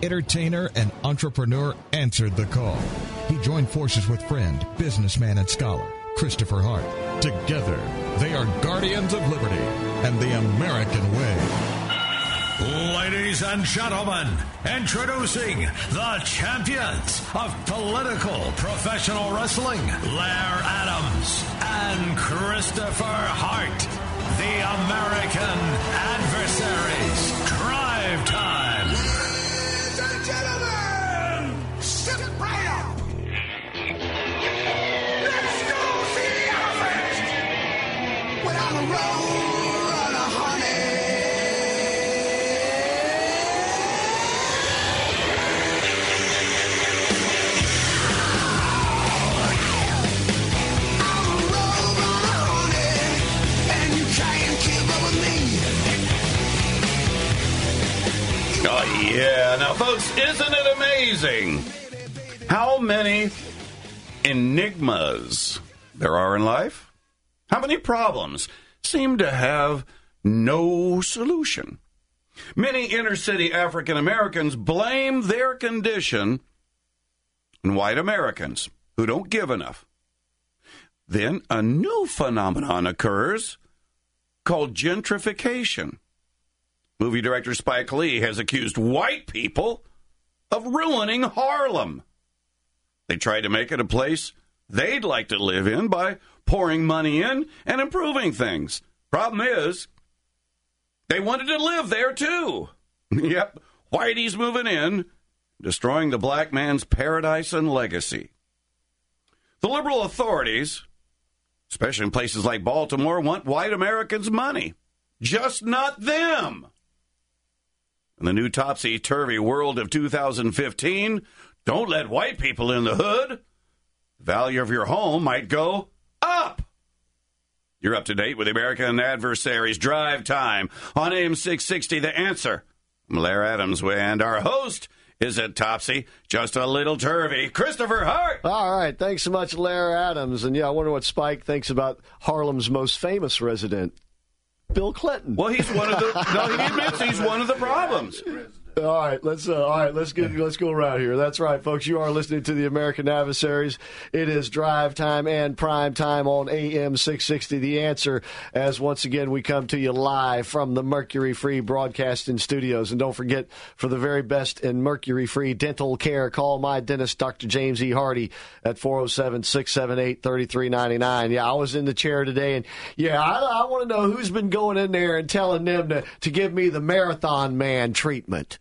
entertainer, and entrepreneur answered the call. He joined forces with friend, businessman, and scholar Christopher Hart. Together, they are guardians of liberty and the American way. Ladies and gentlemen, introducing the champions of political professional wrestling, Blair Adams and Christopher Hart, the American Adversaries. Drive Time. Ladies and gentlemen, step right up. Let's go see the elephant. Without a roll on a honey. Oh, yeah. Now, folks, isn't it amazing how many enigmas there are in life? How many problems seem to have no solution? Many inner-city African Americans blame their condition on white Americans who don't give enough. Then a new phenomenon occurs called gentrification. Movie director Spike Lee has accused white people of ruining Harlem. They tried to make it a place they'd like to live in by pouring money in and improving things. Problem is, they wanted to live there too. Yep, whitey's moving in, destroying the black man's paradise and legacy. The liberal authorities, especially in places like Baltimore, want white Americans' money. Just not them. In the new topsy-turvy world of 2015, don't let white people in the hood. The value of your home might go up. You're up to date with the American Adversaries Drive Time on AM 660, The Answer. I'm Blair Adams, and our host is at Topsy, just a little turvy, Christopher Hart. All right, thanks so much, Blair Adams. And, yeah, I wonder what Spike thinks about Harlem's most famous resident, Bill Clinton. Well, he's one of the. No, he admits he's one of the problems. All right, let's go around here. That's right, folks. You are listening to the American Adversaries. It is Drive Time and Prime Time on AM 660. The Answer, as once again we come to you live from the Mercury Free Broadcasting Studios. And don't forget, for the very best in Mercury Free dental care, call my dentist, Dr. James E. Hardy, at 407-678-3399. Yeah, I was in the chair today, and yeah, I want to know who's been going in there and telling them to give me the Marathon Man treatment.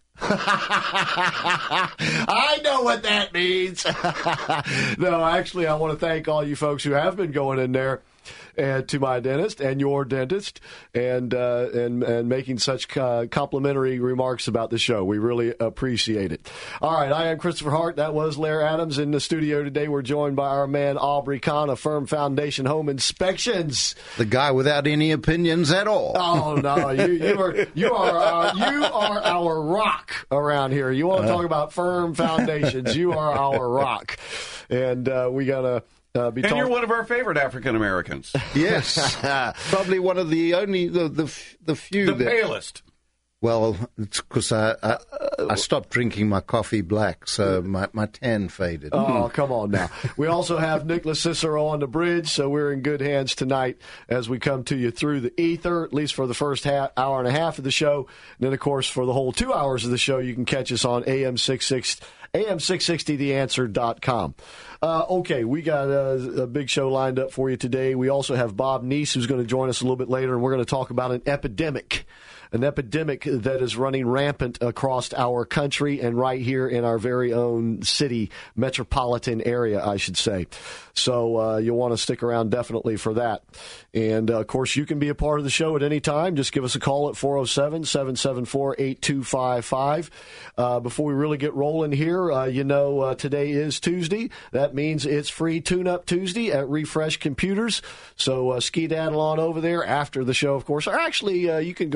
I know what that means. No, actually, I want to thank all you folks who have been going in there and to my dentist and your dentist and making such complimentary remarks about the show. We really appreciate it. All right, I am Christopher Hart. That was Blair Adams. In the studio today, we're joined by our man Aubrey Kahn of Firm Foundation Home Inspections. The guy without any opinions at all. Oh no, you are our rock around here. You want to talk about Firm Foundations? You are our rock, and we gotta. And you're one of our favorite African Americans. Yes, probably one of the only the few. The palest. Well, it's because I stopped drinking my coffee black, so my tan faded. Oh, come on now. We also have Nicholas Cicero on the bridge, so we're in good hands tonight as we come to you through the ether, at least for the first hour and a half of the show. And then, of course, for the whole 2 hours of the show, you can catch us on AM 660, AM660theanswer.com. Okay, we got a big show lined up for you today. We also have Bob Neese, who's going to join us a little bit later, and we're going to talk about an epidemic that is running rampant across our country and right here in our very own city, metropolitan area, I should say. So you'll want to stick around definitely for that. And, of course, you can be a part of the show at any time. Just give us a call at 407-774-8255. Before we really get rolling here, today is Tuesday. That means it's free Tune-Up Tuesday at Refresh Computers. So skedaddle on over there after the show, of course. Or actually, you can go over there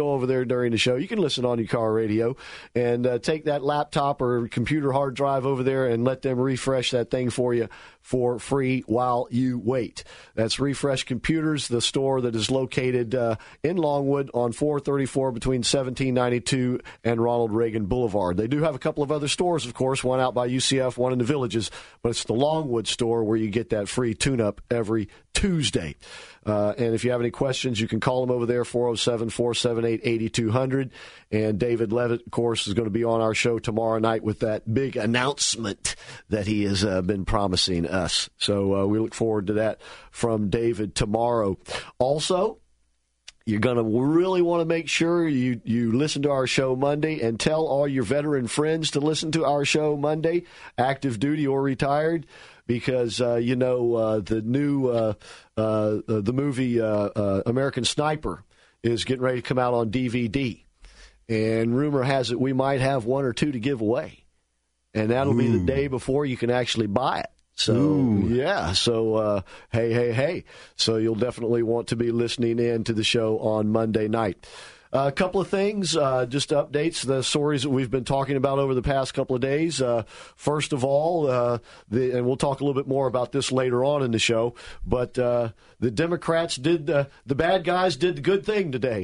during the show, you can listen on your car radio and take that laptop or computer hard drive over there and let them refresh that thing for you for free while you wait. That's Refresh Computers, the store that is located in Longwood on 434 between 1792 and Ronald Reagan Boulevard. They do have a couple of other stores, of course, one out by UCF, one in the Villages, but it's the Longwood store where you get that free tune-up every Tuesday. And if you have any questions, you can call them over there, 407-478-8200. And David Levitt, of course, is going to be on our show tomorrow night with that big announcement that he has been promising us. So we look forward to that from David tomorrow. Also, you're going to really want to make sure you listen to our show Monday and tell all your veteran friends to listen to our show Monday, active duty or retired, because, the new the movie American Sniper is getting ready to come out on DVD. And rumor has it we might have one or two to give away. And that'll be the day before you can actually buy it. So, yeah. So, hey. So you'll definitely want to be listening in to the show on Monday night. A couple of things, just updates, the stories that we've been talking about over the past couple of days. First of all, and we'll talk a little bit more about this later on in the show, but the Democrats the bad guys did the good thing today.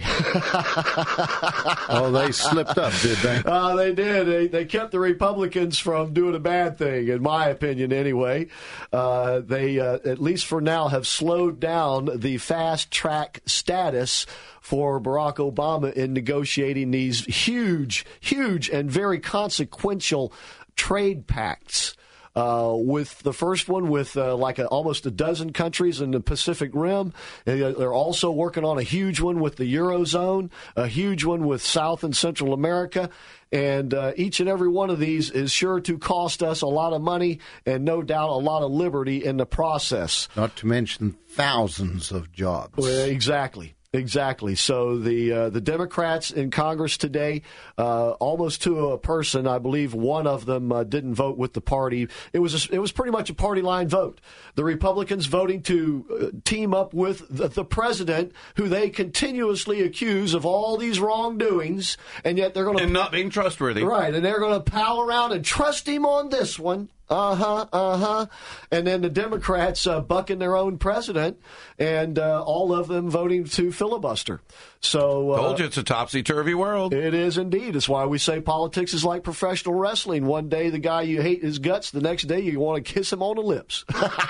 Oh, they slipped up, did they? They did. They kept the Republicans from doing a bad thing, in my opinion, anyway. They, at least for now, have slowed down the fast-track status for Barack Obama in negotiating these huge and very consequential trade pacts. With the first one with almost a dozen countries in the Pacific Rim. They're also working on a huge one with the Eurozone, a huge one with South and Central America. And each and every one of these is sure to cost us a lot of money and no doubt a lot of liberty in the process. Not to mention thousands of jobs. Well, exactly. So the Democrats in Congress today, almost to a person, I believe one of them didn't vote with the party. It was pretty much a party line vote. The Republicans voting to team up with the president, who they continuously accuse of all these wrongdoings, and yet they're going to not being trustworthy. Right, and they're going to pal around and trust him on this one. And then the Democrats bucking their own president, and all of them voting to filibuster. So told you it's a topsy-turvy world. It is indeed. It's why we say politics is like professional wrestling. One day the guy you hate his guts, the next day you want to kiss him on the lips.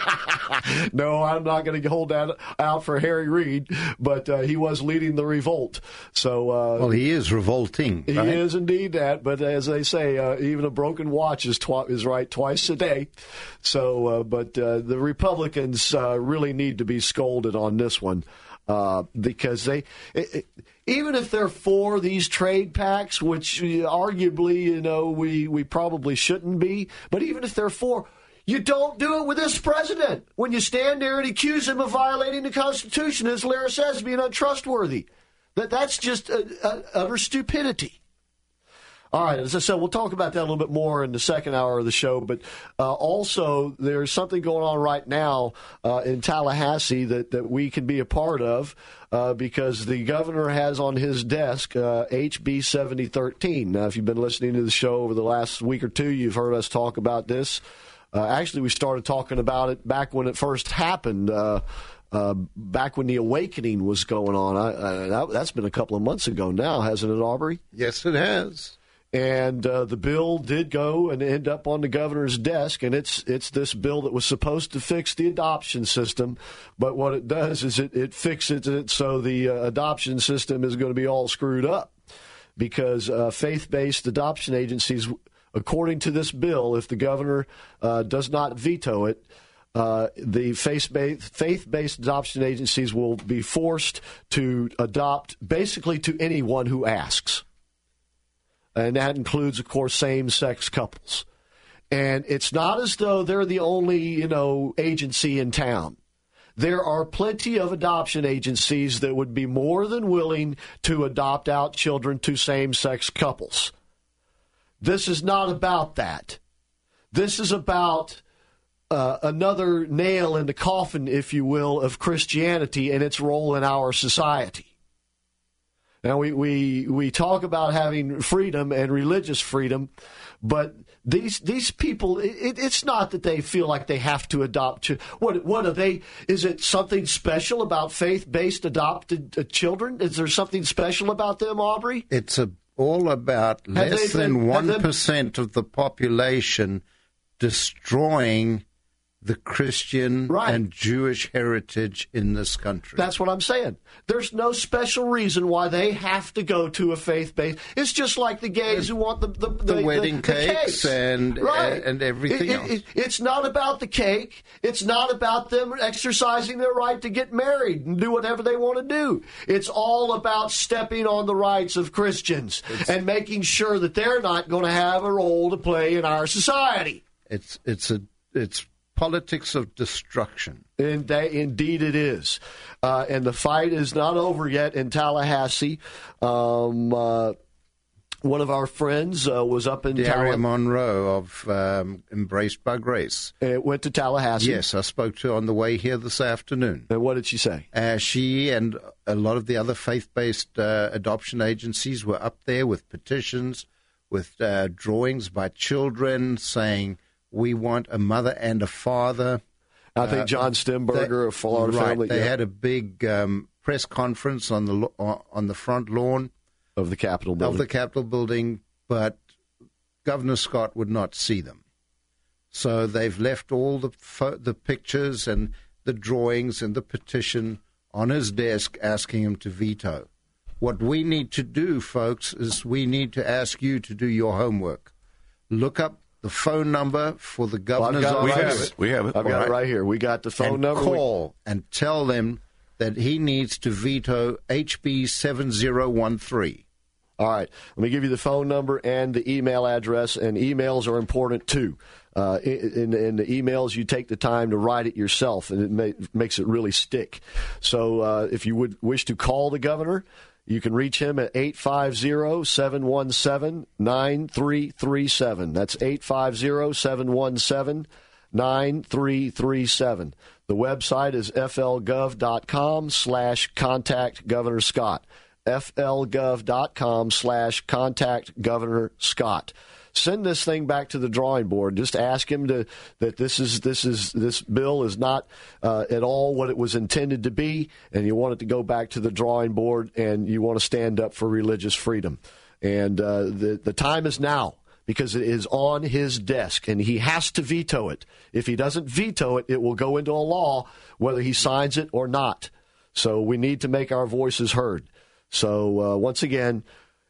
No, I'm not going to hold that out for Harry Reid, but he was leading the revolt. So well, he is revolting. He is indeed that. But as they say, even a broken watch is right twice a day. So, but the Republicans really need to be scolded on this one. Because even if they're for these trade pacts, which arguably, we probably shouldn't be, but even if they're for, you don't do it with this president. When you stand there and accuse him of violating the Constitution, as Lara says, being untrustworthy. That's just utter stupidity. All right, as I said, we'll talk about that a little bit more in the second hour of the show. But also, there's something going on right now in Tallahassee that we can be a part of because the governor has on his desk HB 7013. Now, if you've been listening to the show over the last week or two, you've heard us talk about this. Actually, we started talking about it back when it first happened. Back when the awakening was going on. That's been a couple of months ago now, hasn't it, Aubrey? Yes, it has. And the bill did go and end up on the governor's desk, and it's this bill that was supposed to fix the adoption system. But what it does is it fixes it so the adoption system is going to be all screwed up because faith-based adoption agencies, according to this bill, if the governor does not veto it, the faith-based adoption agencies will be forced to adopt basically to anyone who asks. And that includes, of course, same-sex couples. And it's not as though they're the only, agency in town. There are plenty of adoption agencies that would be more than willing to adopt out children to same-sex couples. This is not about that. This is about another nail in the coffin, if you will, of Christianity and its role in our society. Now, we talk about having freedom and religious freedom, but these people, it's not that they feel like they have to adopt. What are they? Is it something special about faith-based adopted children? Is there something special about them, Aubrey? It's all about less than 1% of the population destroying the Christian and Jewish heritage in this country. That's what I'm saying. There's no special reason why they have to go to a faith-based. It's just like the gays who want the wedding cakes and everything else. It's not about the cake. It's not about them exercising their right to get married and do whatever they want to do. It's all about stepping on the rights of Christians and making sure that they're not going to have a role to play in our society. It's politics of destruction. Indeed it is. And the fight is not over yet in Tallahassee. One of our friends was up in Daria Monroe of Embraced by Grace. Went to Tallahassee. Yes, I spoke to her on the way here this afternoon. And what did she say? She and a lot of the other faith-based adoption agencies were up there with petitions, with drawings by children saying, we want a mother and a father. I think John Stemberger of Florida Family. They had a big press conference on the front lawn of the Capitol building. But Governor Scott would not see them. So they've left all the pictures and the drawings and the petition on his desk asking him to veto. What we need to do, folks, is we need to ask you to do your homework. Look up the phone number for the governor's office. We have it. I've got it right here. We got the phone number. Call and tell them that he needs to veto HB 7013. All right. Let me give you the phone number and the email address, and emails are important too. In the emails, you take the time to write it yourself, and it makes it really stick. So if you would wish to call the governor, you can reach him at 850-717-9337. That's 850-717-9337. The website is flgov.com/contact Governor Scott. flgov.com/contact Governor Scott. Send this thing back to the drawing board. Just ask him that this bill is not at all what it was intended to be, and you want it to go back to the drawing board, and you want to stand up for religious freedom. And the time is now, because it is on his desk, and he has to veto it. If he doesn't veto it, it will go into a law, whether he signs it or not. So we need to make our voices heard. So once again,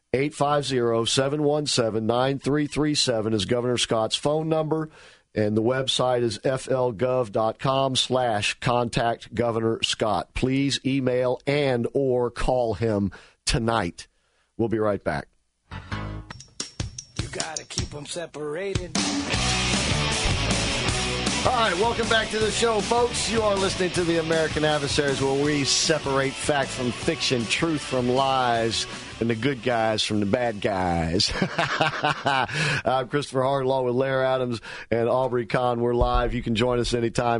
850-717-9337 is Governor Scott's phone number, and the website is flgov.com/contact Governor Scott. Please email and or call him tonight. We'll be right back. You gotta keep them separated. All right, welcome back to the show, folks. You are listening to The American Adversaries, where we separate fact from fiction, truth from lies, and the good guys from the bad guys. I'm Christopher Hart, along with Larry Adams and Aubrey Kahn. We're live. You can join us anytime.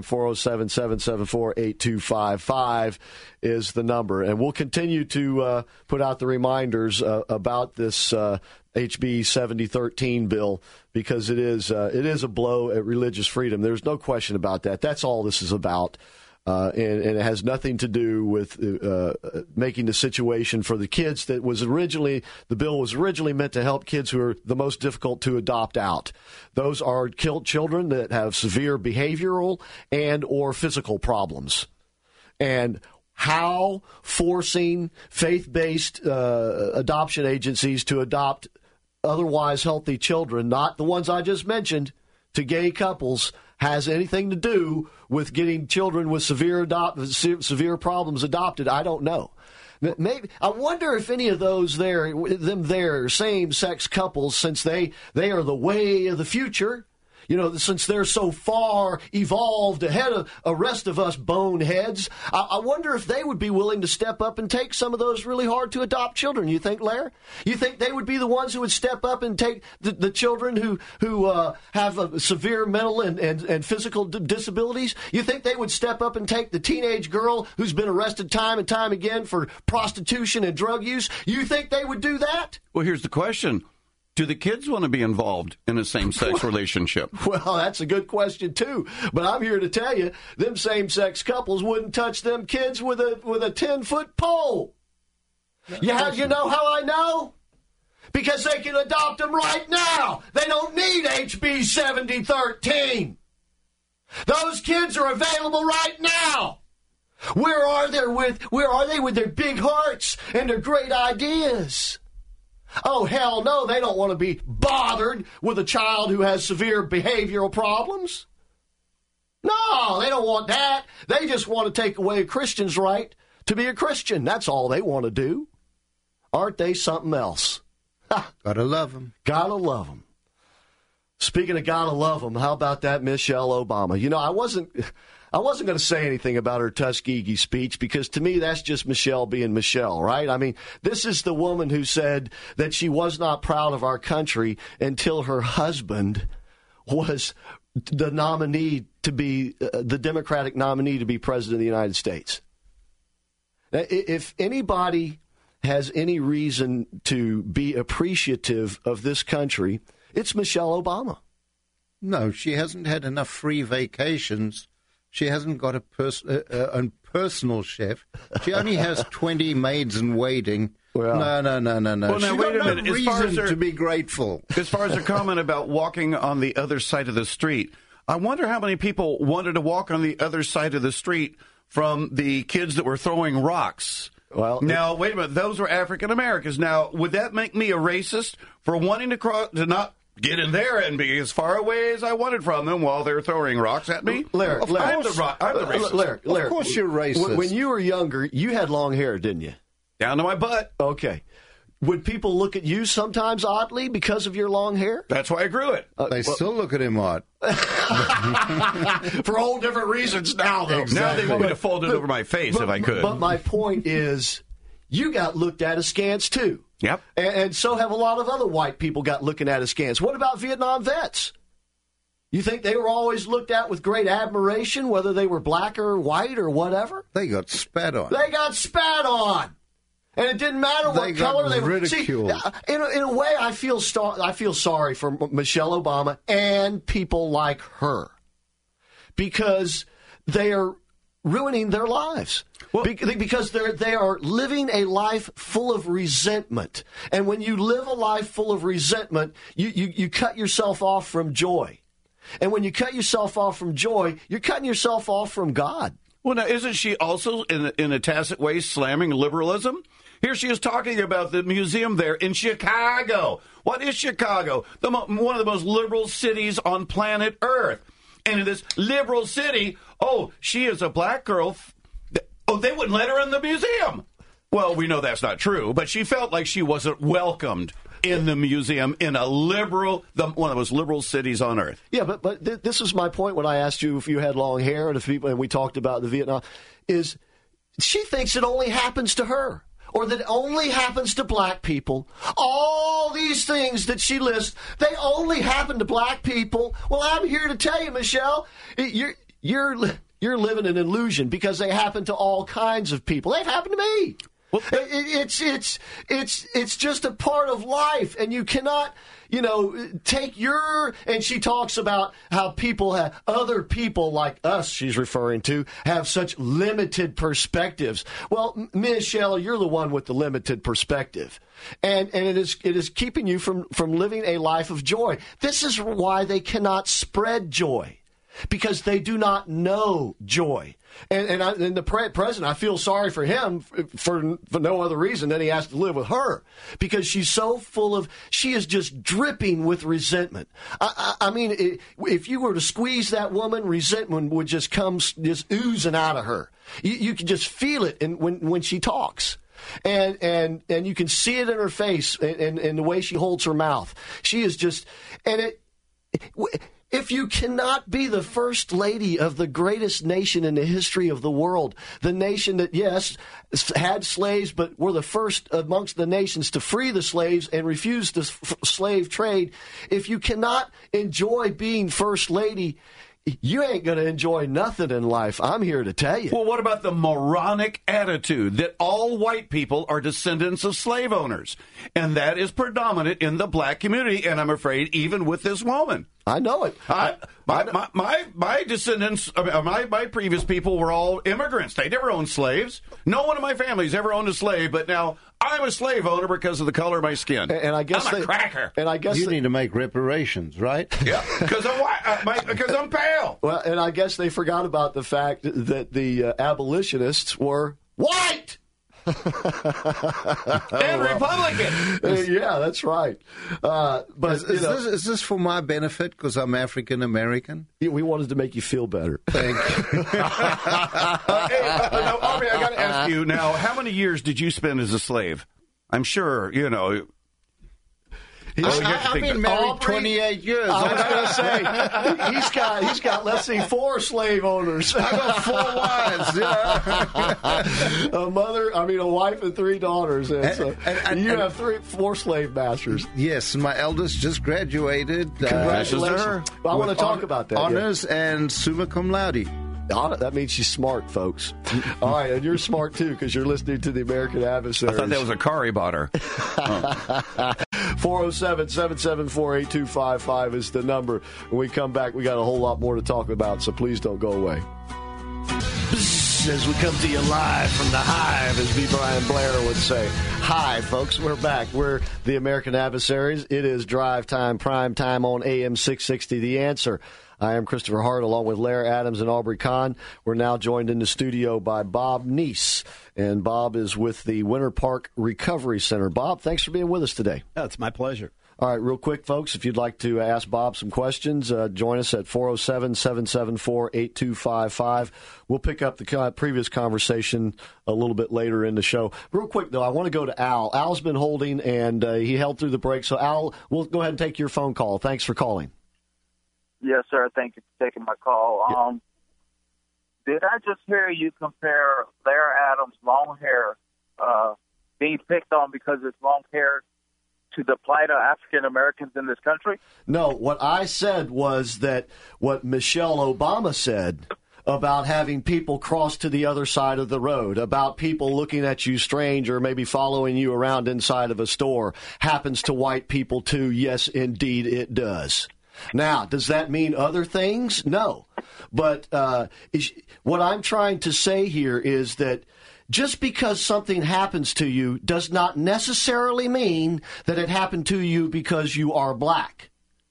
407-774-8255 is the number. And we'll continue to put out the reminders about this HB 7013 bill, because it is a blow at religious freedom. There's no question about that. That's all this is about. And it has nothing to do with making the situation for the kids the bill was originally meant to help kids who are the most difficult to adopt out. Those are children that have severe behavioral and or physical problems. And how forcing faith-based adoption agencies to adopt otherwise healthy children, not the ones I just mentioned, to gay couples, has anything to do with getting children with severe problems adopted, I don't know. Maybe I wonder if any of those same-sex couples, since they are the way of the future, You know, since they're so far evolved ahead of the rest of us boneheads, I wonder if they would be willing to step up and take some of those really hard-to-adopt children. You think, Lair? You think they would be the ones who would step up and take the children who have severe mental and physical disabilities? You think they would step up and take the teenage girl who's been arrested time and time again for prostitution and drug use? You think they would do that? Well, here's the question. Do the kids want to be involved in a same-sex relationship? Well, that's a good question, too. But I'm here to tell you, them same-sex couples wouldn't touch them kids with a 10-foot pole. You know how I know? Because they can adopt them right now. They don't need HB 7013. Those kids are available right now. Where are they with their big hearts and their great ideas? Oh, hell no, they don't want to be bothered with a child who has severe behavioral problems. No, they don't want that. They just want to take away a Christian's right to be a Christian. That's all they want to do. Aren't they something else? Gotta love them. Gotta love them. Speaking of gotta love them, how about that Michelle Obama? You know, I wasn't going to say anything about her Tuskegee speech because to me that's just Michelle being Michelle, right? I mean, this is the woman who said that she was not proud of our country until her husband was the nominee to be the Democratic nominee to be president of the United States. Now, if anybody has any reason to be appreciative of this country, it's Michelle Obama. No, she hasn't had enough free vacations. She hasn't got a personal chef. She only has 20 maids in waiting. Well, no. Well, now, She's wait a got minute. no As far as reason to be grateful. As far as her comment about walking on the other side of the street, I wonder how many people wanted to walk on the other side of the street from the kids that were throwing rocks. Well, now, wait a minute. Those were African Americans. Now, would that make me a racist for wanting to not get in there and be as far away as I wanted from them while they're throwing rocks at me? Larry, I'm the racist. Larry, of course you're racist. When you were younger, you had long hair, didn't you? Down to my butt. Okay. Would people look at you sometimes oddly because of your long hair? That's why I grew it. They still look at him odd. For all different reasons now, though. Exactly. Now they want me to fold it over my face if I could. But my point is, you got looked at askance, too. Yep. And so have a lot of other white people got looking at askance. What about Vietnam vets? You think they were always looked at with great admiration, whether they were black or white or whatever? They got spat on. They got spat on. And it didn't matter what color they were. Ridiculed. See, in a way, I feel sorry for Michelle Obama and people like her because they are ruining their lives. Well, because they are living a life full of resentment. And when you live a life full of resentment, you cut yourself off from joy. And when you cut yourself off from joy, you're cutting yourself off from God. Well, now, isn't she also, in a tacit way, slamming liberalism? Here she is talking about the museum there in Chicago. What is Chicago? One of the most liberal cities on planet Earth. And in this liberal city, she is a black girl. They wouldn't let her in the museum. Well, we know that's not true, but she felt like she wasn't welcomed in the museum in a one of the most liberal cities on earth. Yeah, but this is my point when I asked you if you had long hair and we talked about the Vietnam, is she thinks it only happens to her. Or that it only happens to black people. All these things that she lists, they only happen to black people. Well, I'm here to tell you, Michelle, you're living an illusion because they happen to all kinds of people. They've happened to me. Well, it's just a part of life, and you cannot, take and she talks about how other people like us, she's referring to, have such limited perspectives. Well, Michelle, you're the one with the limited perspective. And it is keeping you from living a life of joy. This is why they cannot spread joy. Because they do not know joy. And the president, I feel sorry for him for no other reason than he has to live with her. Because she's so she is just dripping with resentment. I mean, if you were to squeeze that woman, resentment would just come just oozing out of her. You can just feel it when she talks. And you can see it in her face and the way she holds her mouth. She is just, If you cannot be the first lady of the greatest nation in the history of the world, the nation that, yes, had slaves, but were the first amongst the nations to free the slaves and refuse the slave trade, if you cannot enjoy being first lady, you ain't going to enjoy nothing in life. I'm here to tell you. Well, what about the moronic attitude that all white people are descendants of slave owners? And that is predominant in the black community, and I'm afraid even with this woman. I know it. My descendants, my previous people were all immigrants. They never owned slaves. No one in my family's ever owned a slave, but now I'm a slave owner because of the color of my skin. And I guess I'm a cracker. And I guess you need to make reparations, right? Yeah, because I'm white, because I'm pale. Well, and I guess they forgot about the fact that the abolitionists were white. And Republican. Yeah, that's right. But is this for my benefit because I'm African American? We wanted to make you feel better. Thank you. Now, Aubrey, I got to ask you now, how many years did you spend as a slave? I'm sure, you know. I've been married 28 years. I was going to say, he's got, let's see, 4 slave owners. I got 4 wives. Yeah. A wife and 3 daughters. And you have 4 slave masters. Yes, my eldest just graduated. Congratulations. I want to talk about that. Honors and summa cum laude. That means she's smart, folks. All right, and you're smart, too, because you're listening to the American Adversaries. I thought that was a car he bought her. 407-774-8255 is the number. When we come back, we got a whole lot more to talk about, so please don't go away. As we come to you live from the Hive, as B. Brian Blair would say. Hi, folks. We're back. We're the American Adversaries. It is drive time, prime time on AM 660, The Answer. I am Christopher Hart, along with Lair Adams and Aubrey Kahn. We're now joined in the studio by Bob Neese, and Bob is with the Winter Park Recovery Center. Bob, thanks for being with us today. Yeah, it's my pleasure. All right, real quick, folks, if you'd like to ask Bob some questions, join us at 407-774-8255. We'll pick up the previous conversation a little bit later in the show. Real quick, though, I want to go to Al. Al's been holding, and he held through the break. So, Al, we'll go ahead and take your phone call. Thanks for calling. Yes, sir. Thank you for taking my call. Did I just hear you compare Lair Adams' long hair being picked on because it's long hair to the plight of African Americans in this country? No, what I said was that what Michelle Obama said about having people cross to the other side of the road, about people looking at you strange or maybe following you around inside of a store, happens to white people too. Yes, indeed it does. Now, does that mean other things? No. But what I'm trying to say here is that just because something happens to you does not necessarily mean that it happened to you because you are black.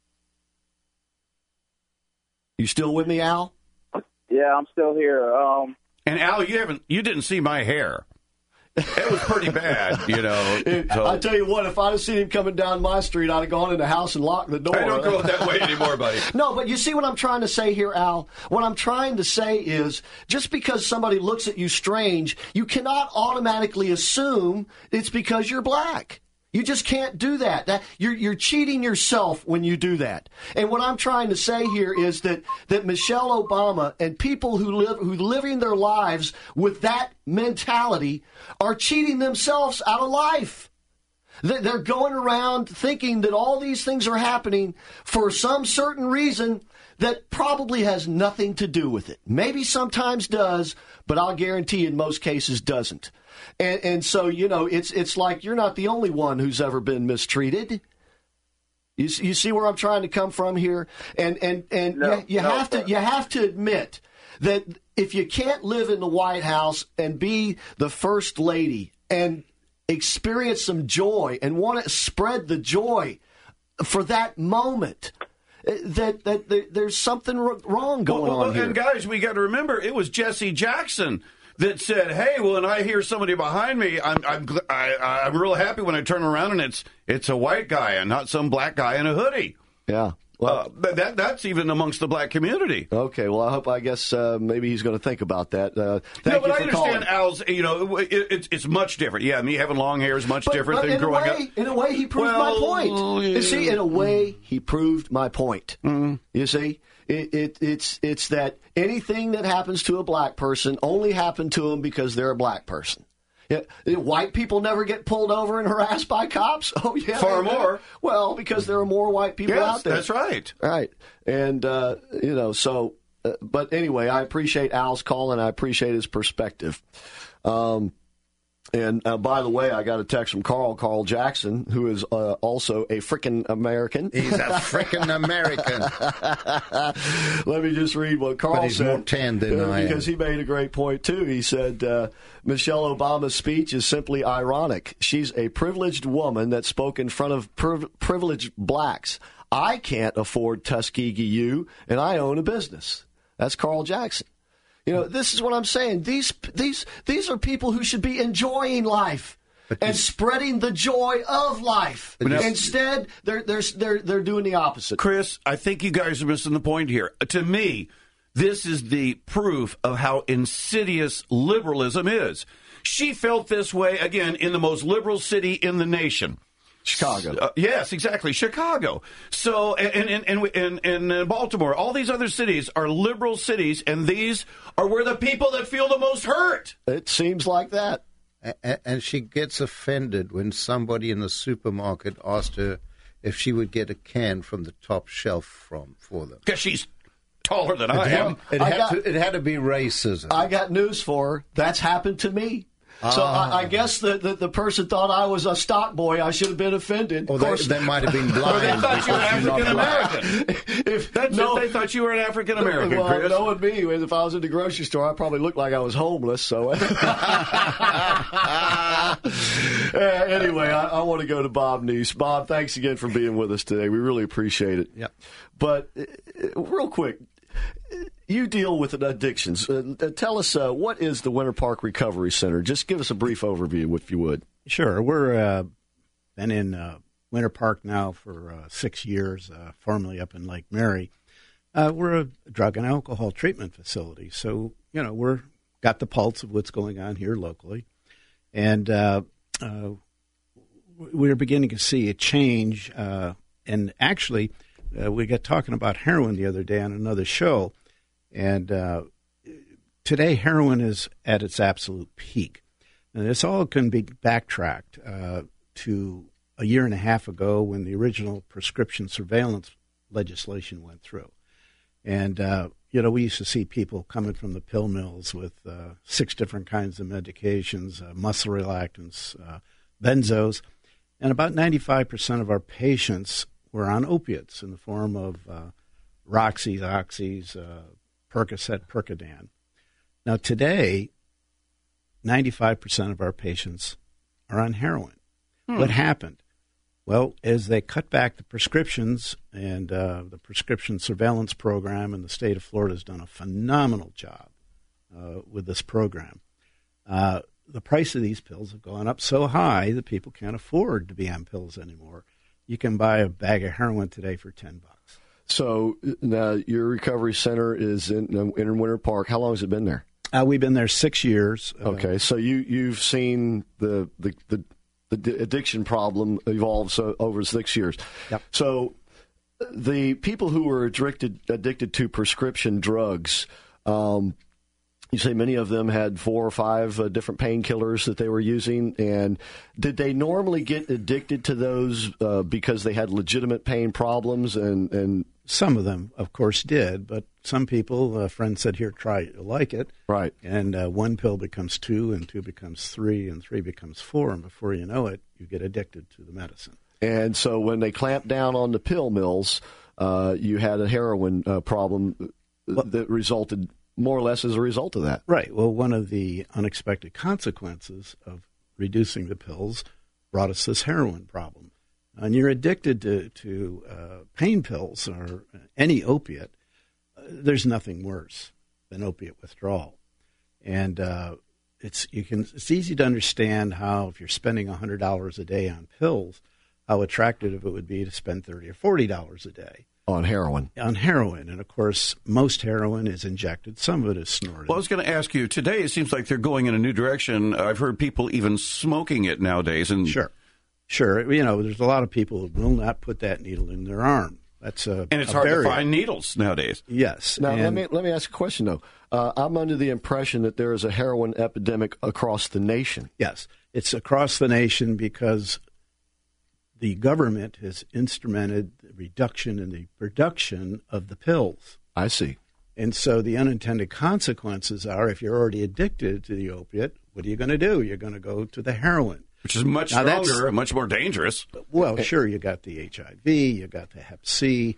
You still with me, Al? Yeah, I'm still here. And Al, you didn't see my hair. It was pretty bad, you know. So. I tell you what, if I'd have seen him coming down my street, I'd have gone in the house and locked the door. I don't go that way anymore, buddy. No, but you see what I'm trying to say here, Al? What I'm trying to say is just because somebody looks at you strange, you cannot automatically assume it's because you're black. You just can't do that. You're cheating yourself when you do that. And what I'm trying to say here is that Michelle Obama and people who living their lives with that mentality are cheating themselves out of life. They're going around thinking that all these things are happening for some certain reason that probably has nothing to do with it. Maybe sometimes does, but I'll guarantee in most cases doesn't. And so, you know, it's like you're not the only one who's ever been mistreated. You see where I'm trying to come from here? You have to admit that if you can't live in the White House and be the first lady and experience some joy and want to spread the joy for that moment, that there's something wrong going on here. And guys, we got to remember, it was Jesse Jackson that said, "Hey, when I hear somebody behind me, I'm real happy when I turn around and it's a white guy and not some black guy in a hoodie." Yeah. That's even amongst the black community. Okay, well, I guess maybe he's going to think about that. But I understand Al's, it's much different. Yeah, me having long hair is much different than growing up. In a way, he proved my point. You see, in a way, he proved my point. Mm. You see? It's that anything that happens to a black person only happened to them because they're a black person. Yeah, white people never get pulled over and harassed by cops? Oh, yeah. Far more. Well, because there are more white people out there. That's right. Right. And, but anyway, I appreciate Al's call, and I appreciate his perspective. And by the way, I got a text from Carl Jackson, who is also a frickin' American. He's a frickin' American. Let me just read what Carl but he's said. More tan than I am. Because he made a great point, too. He said, Michelle Obama's speech is simply ironic. She's a privileged woman that spoke in front of privileged blacks. I can't afford Tuskegee U, and I own a business. That's Carl Jackson. This is what I'm saying. These are people who should be enjoying life and spreading the joy of life. Instead, they're doing the opposite. Chris, I think you guys are missing the point here. To me, this is the proof of how insidious liberalism is. She felt this way, again, in the most liberal city in the nation. Chicago. Yes, exactly. Chicago. So, and Baltimore, all these other cities are liberal cities, and these are where the people that feel the most hurt. It seems like that. And she gets offended when somebody in the supermarket asked her if she would get a can from the top shelf for them. Because she's taller than I am. It had to be racism. I got news for her. That's happened to me. So I guess the person thought I was a stock boy. I should have been offended. Or they might have been blind. They thought you were African American. They thought you were an African American. Well, Chris. knowing me, if I was in the grocery store, I probably looked like I was homeless. So anyway, I want to go to Bob Neese. Bob, thanks again for being with us today. We really appreciate it. Yep. But real quick. You deal with addictions. Tell us, what is the Winter Park Recovery Center? Just give us a brief overview, if you would. Sure. We're been in Winter Park now for 6 years, formerly up in Lake Mary. We're a drug and alcohol treatment facility, so we're got the pulse of what's going on here locally, and we're beginning to see a change. And actually, we got talking about heroin the other day on another show. And today, heroin is at its absolute peak. And this all can be backtracked to a year and a half ago when the original prescription surveillance legislation went through. And, we used to see people coming from the pill mills with 6 different kinds of medications, muscle relaxants, benzos. And about 95% of our patients were on opiates in the form of Roxys, Oxys, Percocet, Percodan. Now, today, 95% of our patients are on heroin. What happened? Well, as they cut back the prescriptions, and the prescription surveillance program in the state of Florida has done a phenomenal job with this program. The price of these pills have gone up so high that people can't afford to be on pills anymore. You can buy a bag of heroin today for $10. So now your recovery center is in Winter Park. How long has it been there? We've been there 6 years. Okay, so you've seen the addiction problem evolve over 6 years. Yep. So the people who were addicted to prescription drugs, you say many of them had 4 or 5 different painkillers that they were using. And did they normally get addicted to those because they had legitimate pain problems? And some of them, of course, did. But some people, a friend said, here, try it. You'll like it. Right. And 1 pill becomes 2, and 2 becomes 3, and 3 becomes 4. And before you know it, you get addicted to the medicine. And so when they clamped down on the pill mills, you had a heroin problem that resulted more or less as a result of that. Right. Well, one of the unexpected consequences of reducing the pills brought us this heroin problem. And you're addicted to pain pills or any opiate. There's nothing worse than opiate withdrawal. And it's easy to understand how if you're spending $100 a day on pills, how attractive it would be to spend $30 or $40 a day. on heroin. On heroin. And, of course, most heroin is injected. Some of it is snorted. Well, I was going to ask you, today it seems like they're going in a new direction. I've heard people even smoking it nowadays. And Sure. There's a lot of people who will not put that needle in their arm. And it's hard to find needles nowadays. Yes. Now, let me ask a question, though. I'm under the impression that there is a heroin epidemic across the nation. Yes. It's across the nation because the government has instrumented the reduction in the production of the pills. I see. And so the unintended consequences are, if you're already addicted to the opiate, what are you going to do? You're going to go to the heroin. Which is much stronger and much more dangerous. Well, sure, you got the HIV, you got the Hep C,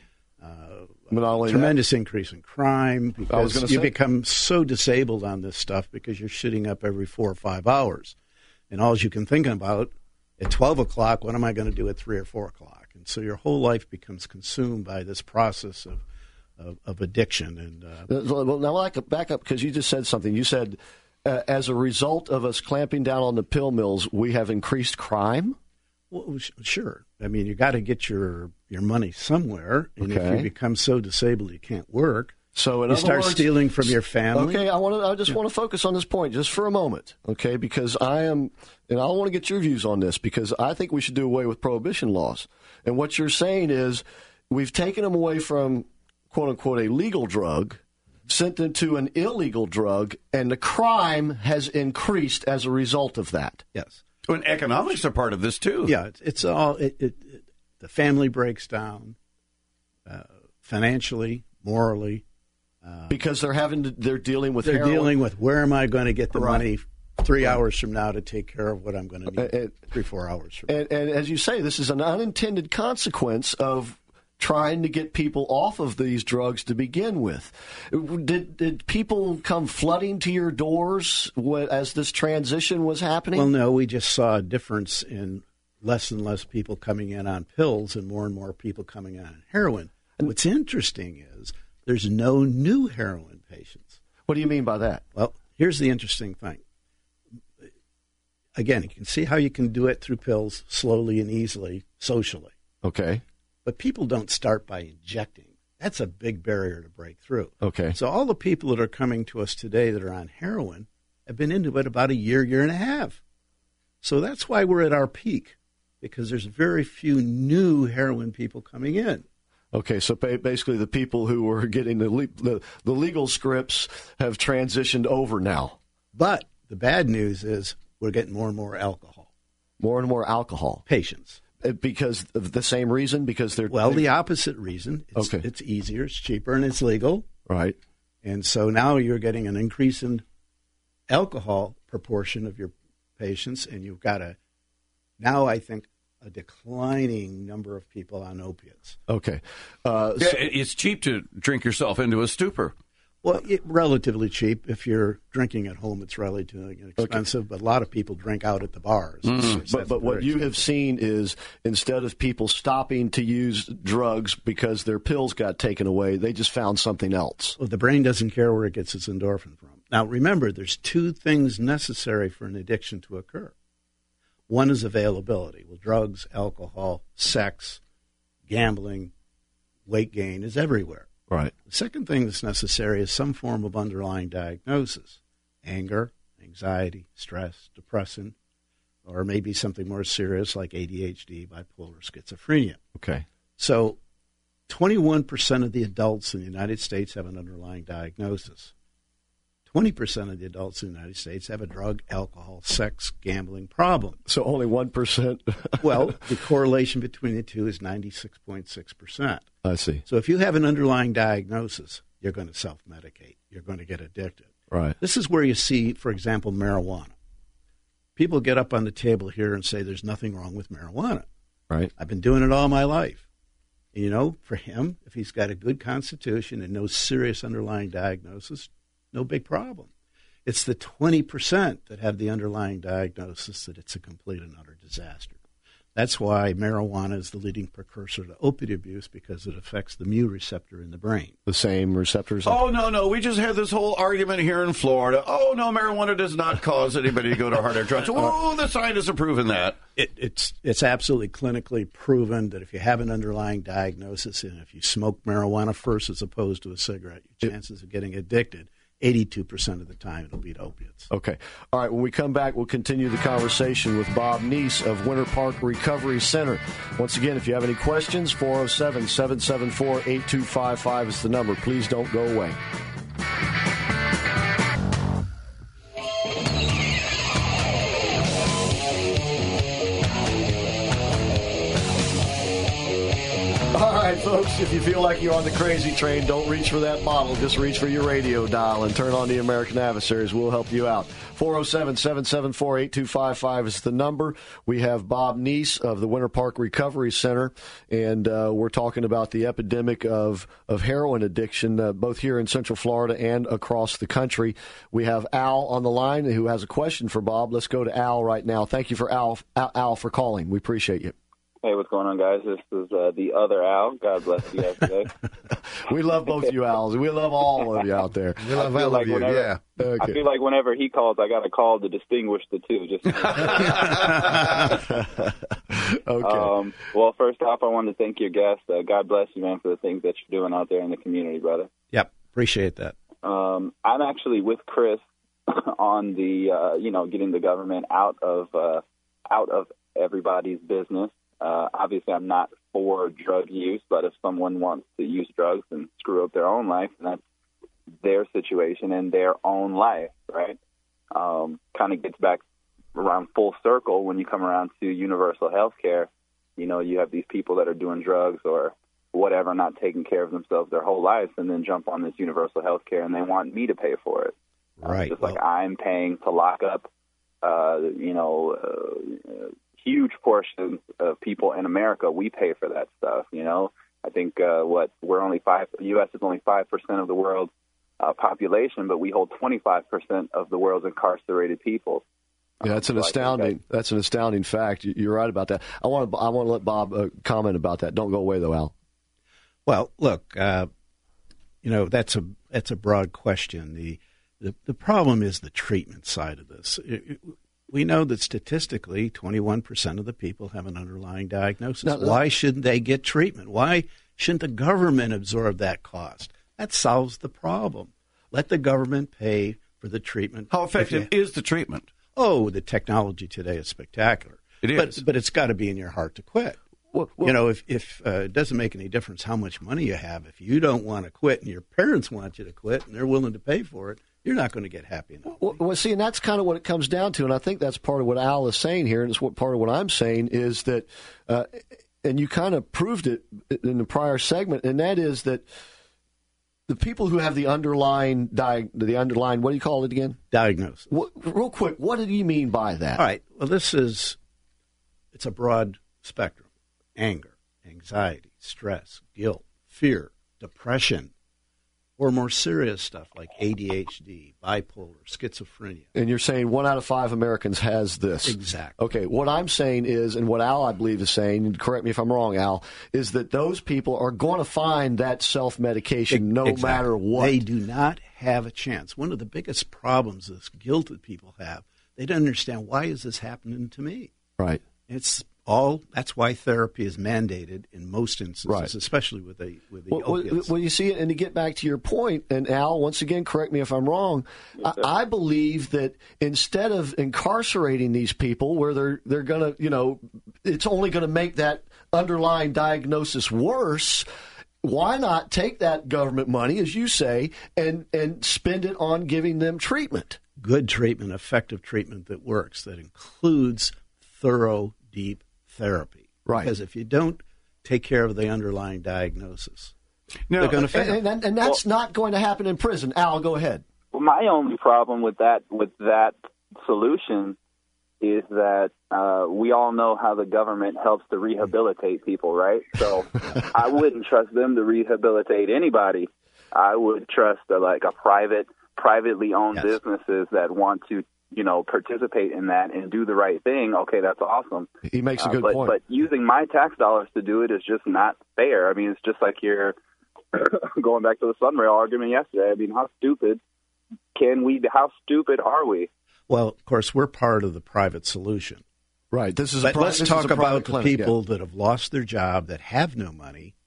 tremendous increase in crime because you become so disabled on this stuff because you're shitting up every 4 or 5 hours. And all you can think about at 12 o'clock, what am I going to do at 3 or 4 o'clock? And so your whole life becomes consumed by this process of addiction. And well, now back up because you just said something. You said as a result of us clamping down on the pill mills, we have increased crime? Well, sure. I mean, you got to get your money somewhere. And if you become so disabled you can't work, so you start stealing from your family. Okay, I just want to focus on this point just for a moment, okay? Because I want to get your views on this because I think we should do away with prohibition laws. And what you're saying is we've taken them away from, quote unquote, a legal drug, sent them to an illegal drug, and the crime has increased as a result of that. Yes. And economics are part of this too. Yeah, it's all. The family breaks down financially, morally, because they're dealing with dealing with where am I going to get the money 3 hours from now to take care of what I'm going to need 3-4 hours from now. And as you say, this is an unintended consequence of trying to get people off of these drugs to begin with. Did people come flooding to your doors as this transition was happening? Well, no, we just saw a difference in less and less people coming in on pills and more people coming in on heroin. And what's interesting is there's no new heroin patients. What do you mean by that? Well, here's the interesting thing. Again, you can see how you can do it through pills slowly and easily, socially. Okay. But people don't start by injecting. That's a big barrier to break through. Okay. So all the people that are coming to us today that are on heroin have been into it about a year and a half. So that's why we're at our peak, because there's very few new heroin people coming in. Okay, so basically the people who were getting the legal scripts have transitioned over now. But the bad news is we're getting more and more alcohol. More and more alcohol. Patients. Because of the same reason? Because they're the opposite reason. It's easier, it's cheaper, and it's legal. Right. And so now you're getting an increase in alcohol proportion of your patients, and you've got I think, a declining number of people on opiates. Okay. It's cheap to drink yourself into a stupor. Well, relatively cheap. If you're drinking at home, it's relatively expensive, but a lot of people drink out at the bars. Mm-hmm. But what you have seen is instead of people stopping to use drugs because their pills got taken away, they just found something else. Well, the brain doesn't care where it gets its endorphin from. Now, remember, there's two things necessary for an addiction to occur. One is availability. Well, drugs, alcohol, sex, gambling, weight gain is everywhere. Right. The second thing that's necessary is some form of underlying diagnosis. Anger, anxiety, stress, depression, or maybe something more serious like ADHD, bipolar, schizophrenia. Okay. So 21% of the adults in the United States have an underlying diagnosis. 20% of the adults in the United States have a drug, alcohol, sex, gambling problem. So only 1%? Well, the correlation between the two is 96.6%. I see. So if you have an underlying diagnosis, you're going to self-medicate. You're going to get addicted. Right. This is where you see, for example, marijuana. People get up on the table here and say there's nothing wrong with marijuana. Right. I've been doing it all my life. And, you know, for him, if he's got a good constitution and no serious underlying diagnosis, no big problem. It's the 20% that have the underlying diagnosis that it's a complete and utter disaster. That's why marijuana is the leading precursor to opiate abuse, because it affects the mu receptor in the brain. The same receptors? Oh, no. We just had this whole argument here in Florida. Oh, no, marijuana does not cause anybody to go to heart attack. Oh, the scientists have proven that. It's absolutely clinically proven that if you have an underlying diagnosis and if you smoke marijuana first as opposed to a cigarette, your chances of getting addicted, 82% of the time, it'll beat opiates. Okay. All right. When we come back, we'll continue the conversation with Bob Neese of Winter Park Recovery Center. Once again, if you have any questions, 407-774-8255 is the number. Please don't go away. All right, folks, if you feel like you're on the crazy train, don't reach for that bottle. Just reach for your radio dial and turn on the American Adversaries. We'll help you out. 407-774-8255 is the number. We have Bob Neese of the Winter Park Recovery Center, and we're talking about the epidemic of heroin addiction, both here in Central Florida and across the country. We have Al on the line who has a question for Bob. Let's go to Al right now. Thank you for Al for calling. We appreciate you. Hey, what's going on, guys? This is the other Al. God bless you guys today. We love both you Als. We love all of you out there. We love all of you, yeah. Okay. I feel like whenever he calls, I got to call to distinguish the two. Okay. Well, first off, I wanted to thank your guest. God bless you, man, for the things that you're doing out there in the community, brother. Yep, appreciate that. I'm actually with Chris on the, getting the government out of everybody's business. Obviously, I'm not for drug use, but if someone wants to use drugs and screw up their own life, then that's their situation and their own life, right? Kind of gets back around full circle when you come around to universal health care. You know, you have these people that are doing drugs or whatever, not taking care of themselves their whole lives, and then jump on this universal health care, and they want me to pay for it. Right. Just like I'm paying to lock up, huge portions of people in America, we pay for that stuff. You know, I think the U.S. is only 5% of the world's population, but we hold 25% of the world's incarcerated people. Yeah, that's an astounding fact. You're right about that. I want to let Bob comment about that. Don't go away though, Al. Well, look, that's a broad question. The problem is the treatment side of this. We know that statistically 21% of the people have an underlying diagnosis. Why shouldn't they get treatment? Why shouldn't the government absorb that cost? That solves the problem. Let the government pay for the treatment. How effective is the treatment? Oh, the technology today is spectacular. It is. But it's got to be in your heart to quit. Well, if it doesn't make any difference how much money you have, if you don't want to quit and your parents want you to quit and they're willing to pay for it, you're not going to get happy enough. Well, see, and that's kind of what it comes down to, and I think that's part of what Al is saying here, and it's part of what I'm saying is that, and you kind of proved it in the prior segment, and that is that the people who have the underlying, what do you call it again? Diagnosis. Real quick, what did you mean by that? All right. Well, it's a broad spectrum. Anger, anxiety, stress, guilt, fear, depression, or more serious stuff like ADHD, bipolar, schizophrenia. And you're saying 1 out of 5 Americans has this. Exactly. Okay, what I'm saying is, and what Al, I believe, is saying, and correct me if I'm wrong, Al, is that those people are going to find that self-medication no matter what. They do not have a chance. One of the biggest problems is guilt that people have. They don't understand, why is this happening to me? Right. That's why therapy is mandated in most instances, right, especially with the opiates. Well, you see, and to get back to your point, and Al, once again, correct me if I'm wrong, I believe that instead of incarcerating these people where they're going to, it's only going to make that underlying diagnosis worse, why not take that government money, as you say, and spend it on giving them treatment? Good treatment, effective treatment that works, that includes thorough, deep therapy. Right. Because if you don't take care of the underlying diagnosis, they're going to fail. And that's not going to happen in prison. Al, go ahead. Well, my only problem with that solution is that we all know how the government helps to rehabilitate people, right? So I wouldn't trust them to rehabilitate anybody. I would trust a privately owned businesses that want to participate in that and do the right thing, okay, that's awesome. He makes a good point. But using my tax dollars to do it is just not fair. I mean, it's just like you're going back to the Sunrail argument yesterday. I mean, how stupid are we? Well, of course, we're part of the private solution. Right. Let's talk about the people that have lost their job, that have no money.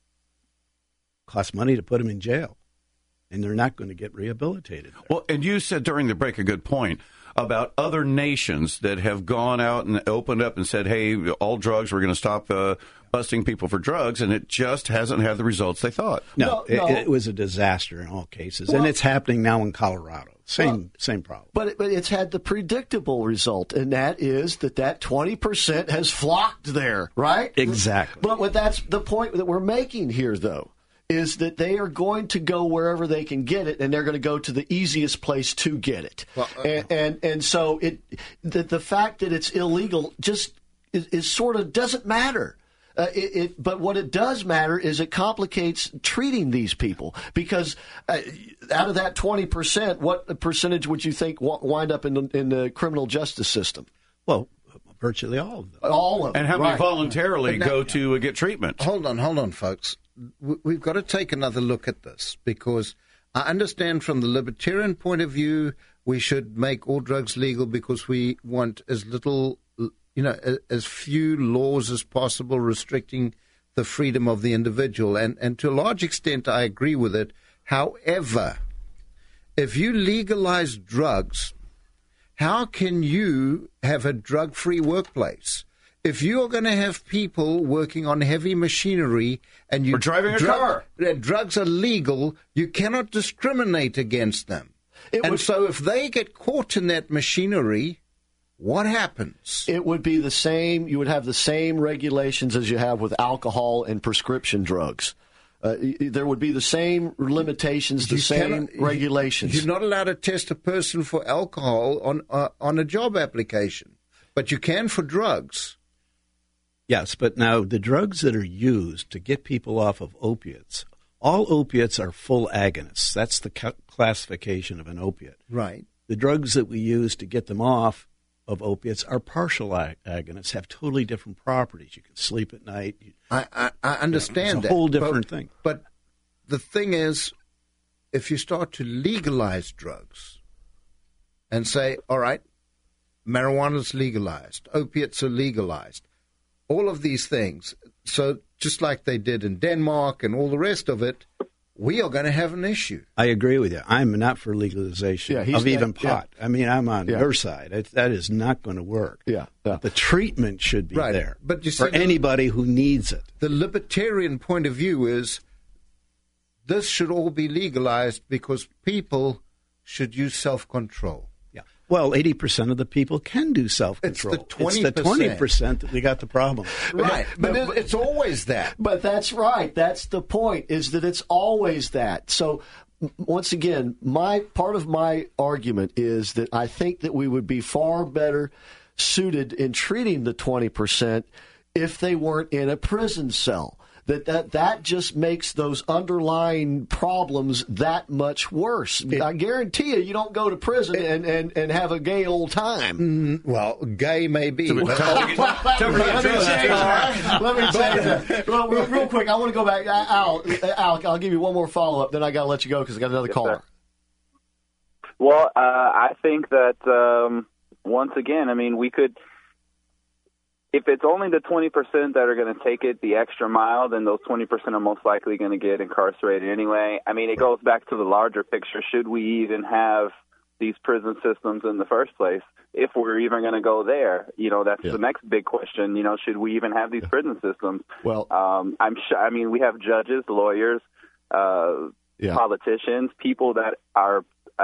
Costs money to put them in jail, and they're not going to get rehabilitated. Well, and you said during the break a good point about other nations that have gone out and opened up and said, hey, all drugs, we're going to stop busting people for drugs, and it just hasn't had the results they thought. No. It was a disaster in all cases, and it's happening now in Colorado. Same problem. But it's had the predictable result, and that is that 20% has flocked there, right? Exactly. But that's the point that we're making here, though, is that they are going to go wherever they can get it, and they're going to go to the easiest place to get it. Well, and so the fact that it's illegal just is sort of doesn't matter. But what it does matter is it complicates treating these people, because out of that 20%, what percentage would you think wind up in the criminal justice system? Well, virtually all of them. All of them. And how many voluntarily go to get treatment? Hold on, folks. We've got to take another look at this, because I understand from the libertarian point of view, we should make all drugs legal because we want as little, as few laws as possible restricting the freedom of the individual. And to a large extent, I agree with it. However, if you legalize drugs, how can you have a drug-free workplace? If you're going to have people working on heavy machinery and you're driving a car, drugs are legal, you cannot discriminate against them. So if they get caught in that machinery, what happens? It would be the same. You would have the same regulations as you have with alcohol and prescription drugs. There would be the same limitations, regulations. You're not allowed to test a person for alcohol on a job application, but you can for drugs. Yes, but now the drugs that are used to get people off of opiates, all opiates are full agonists. That's the classification of an opiate. Right. The drugs that we use to get them off of opiates are partial agonists, have totally different properties. You can sleep at night. I understand that. It's a whole different thing. But the thing is, if you start to legalize drugs and say, all right, marijuana's legalized, opiates are legalized, all of these things, so just like they did in Denmark and all the rest of it, we are going to have an issue. I agree with you. I'm not for legalization of even pot. Yeah. I mean, I'm on your side. That is not going to work. Yeah. But the treatment should be there but you see, for anybody who needs it. The libertarian point of view is this should all be legalized because people should use self-control. Yeah. Well, 80% of the people can do self-control. It's the 20%. It's the 20% that we got the problem. Right. But it's always that. But that's right. That's the point, is that it's always that. So, once again, part of my argument is that I think that we would be far better suited in treating the 20% if they weren't in a prison cell. That just makes those underlying problems that much worse. I guarantee you don't go to prison and have a gay old time. Well, gay may be. Let me change that. Well, real quick, I want to go back. Alec, I'll give you one more follow-up, then I got to let you go because I got another caller. Sir. Well, I think that, once again, I mean, we could... If it's only the 20% that are going to take it the extra mile, then those 20% are most likely going to get incarcerated anyway. I mean, it goes back to the larger picture. Should we even have these prison systems in the first place? If we're even going to go there, that's the next big question. Should we even have these prison systems? Well, I'm sure. I mean, we have judges, lawyers, politicians, people that are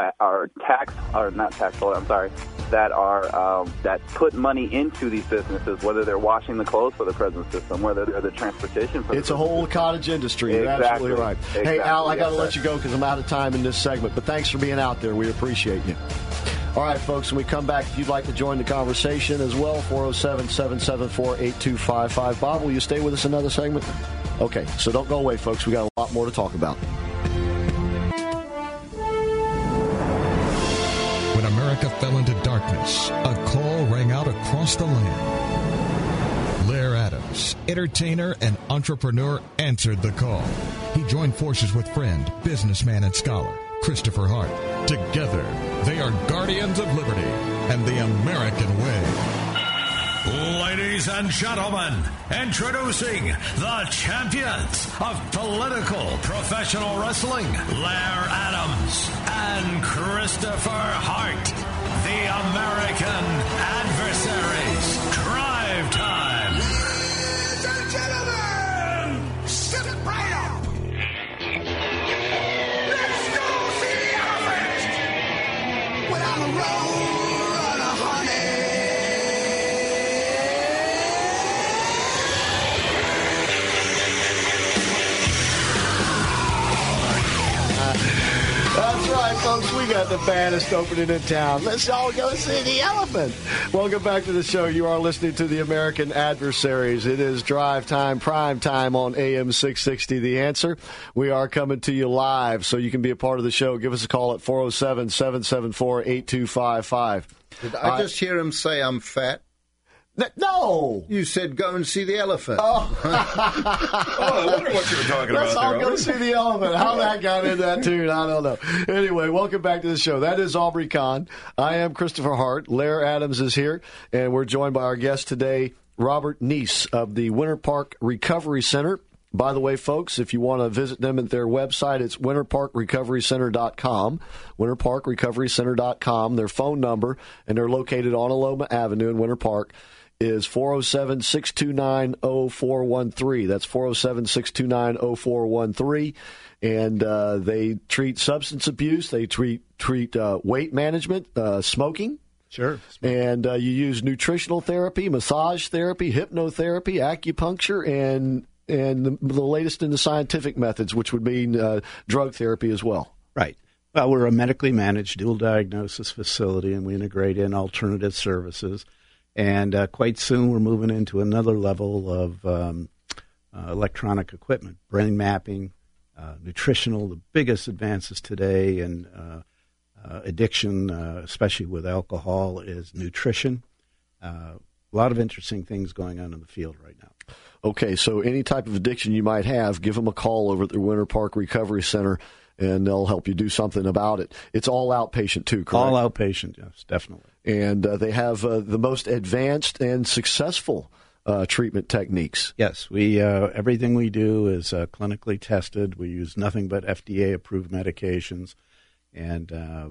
that put money into these businesses, whether they're washing the clothes for the prison system, whether they're the transportation for it's a whole cottage industry. You're absolutely right. Hey, Al, I got to let you go because I'm out of time in this segment, but thanks for being out there. We appreciate you. All right, folks, when we come back, if you'd like to join the conversation as well, 407-774-8255. Bob, will you stay with us another segment? Okay, so don't go away, folks. We got a lot more to talk about. America fell into darkness, a call rang out across the land. Lair Adams, entertainer and entrepreneur, answered the call. He joined forces with friend, businessman, and scholar Christopher Hart. Together, they are guardians of liberty and the American way. Ladies and gentlemen, introducing the champions of political professional wrestling, Lair Adams and Christopher Hart, the American Adversaries. Drive time. Ladies and gentlemen, step right up. Let's go see the elephant. Without a road, honey. That's right, folks. We got the baddest opening in town. Let's all go see the elephant. Welcome back to the show. You are listening to the American Adversaries. It is drive time, prime time on AM 660, The Answer. We are coming to you live, so you can be a part of the show. Give us a call at 407-774-8255. Did I just hear him say I'm fat? No! You said go and see the elephant. Oh, I wonder what you were talking Let's about all there. go Aubrey. see the elephant. How that got into that tune, I don't know. Anyway, welcome back to the show. That is Aubrey Kahn. I am Christopher Hart. Lair Adams is here, and we're joined by our guest today, Robert Neese of the Winter Park Recovery Center. By the way, folks, if you want to visit them at their website, it's winterparkrecoverycenter.com, winterparkrecoverycenter.com. Their phone number, and they're located on Aloma Avenue in Winter Park, is 407-629-0413. That's 407-629-0413. And they treat substance abuse. They treat weight management, smoking. Sure. And you use nutritional therapy, massage therapy, hypnotherapy, acupuncture, and the latest in the scientific methods, which would mean drug therapy as well. Right. Well, we're a medically managed dual diagnosis facility, and we integrate in alternative services. And quite soon we're moving into another level of electronic equipment, brain mapping, nutritional. The biggest advances today in addiction, especially with alcohol, is nutrition. A lot of interesting things going on in the field right now. Okay, so any type of addiction you might have, give them a call over at the Winter Park Recovery Center, and they'll help you do something about it. It's all outpatient, too, correct? All outpatient, yes, definitely. And they have the most advanced and successful treatment techniques. Yes, we everything we do is clinically tested. We use nothing but FDA-approved medications, and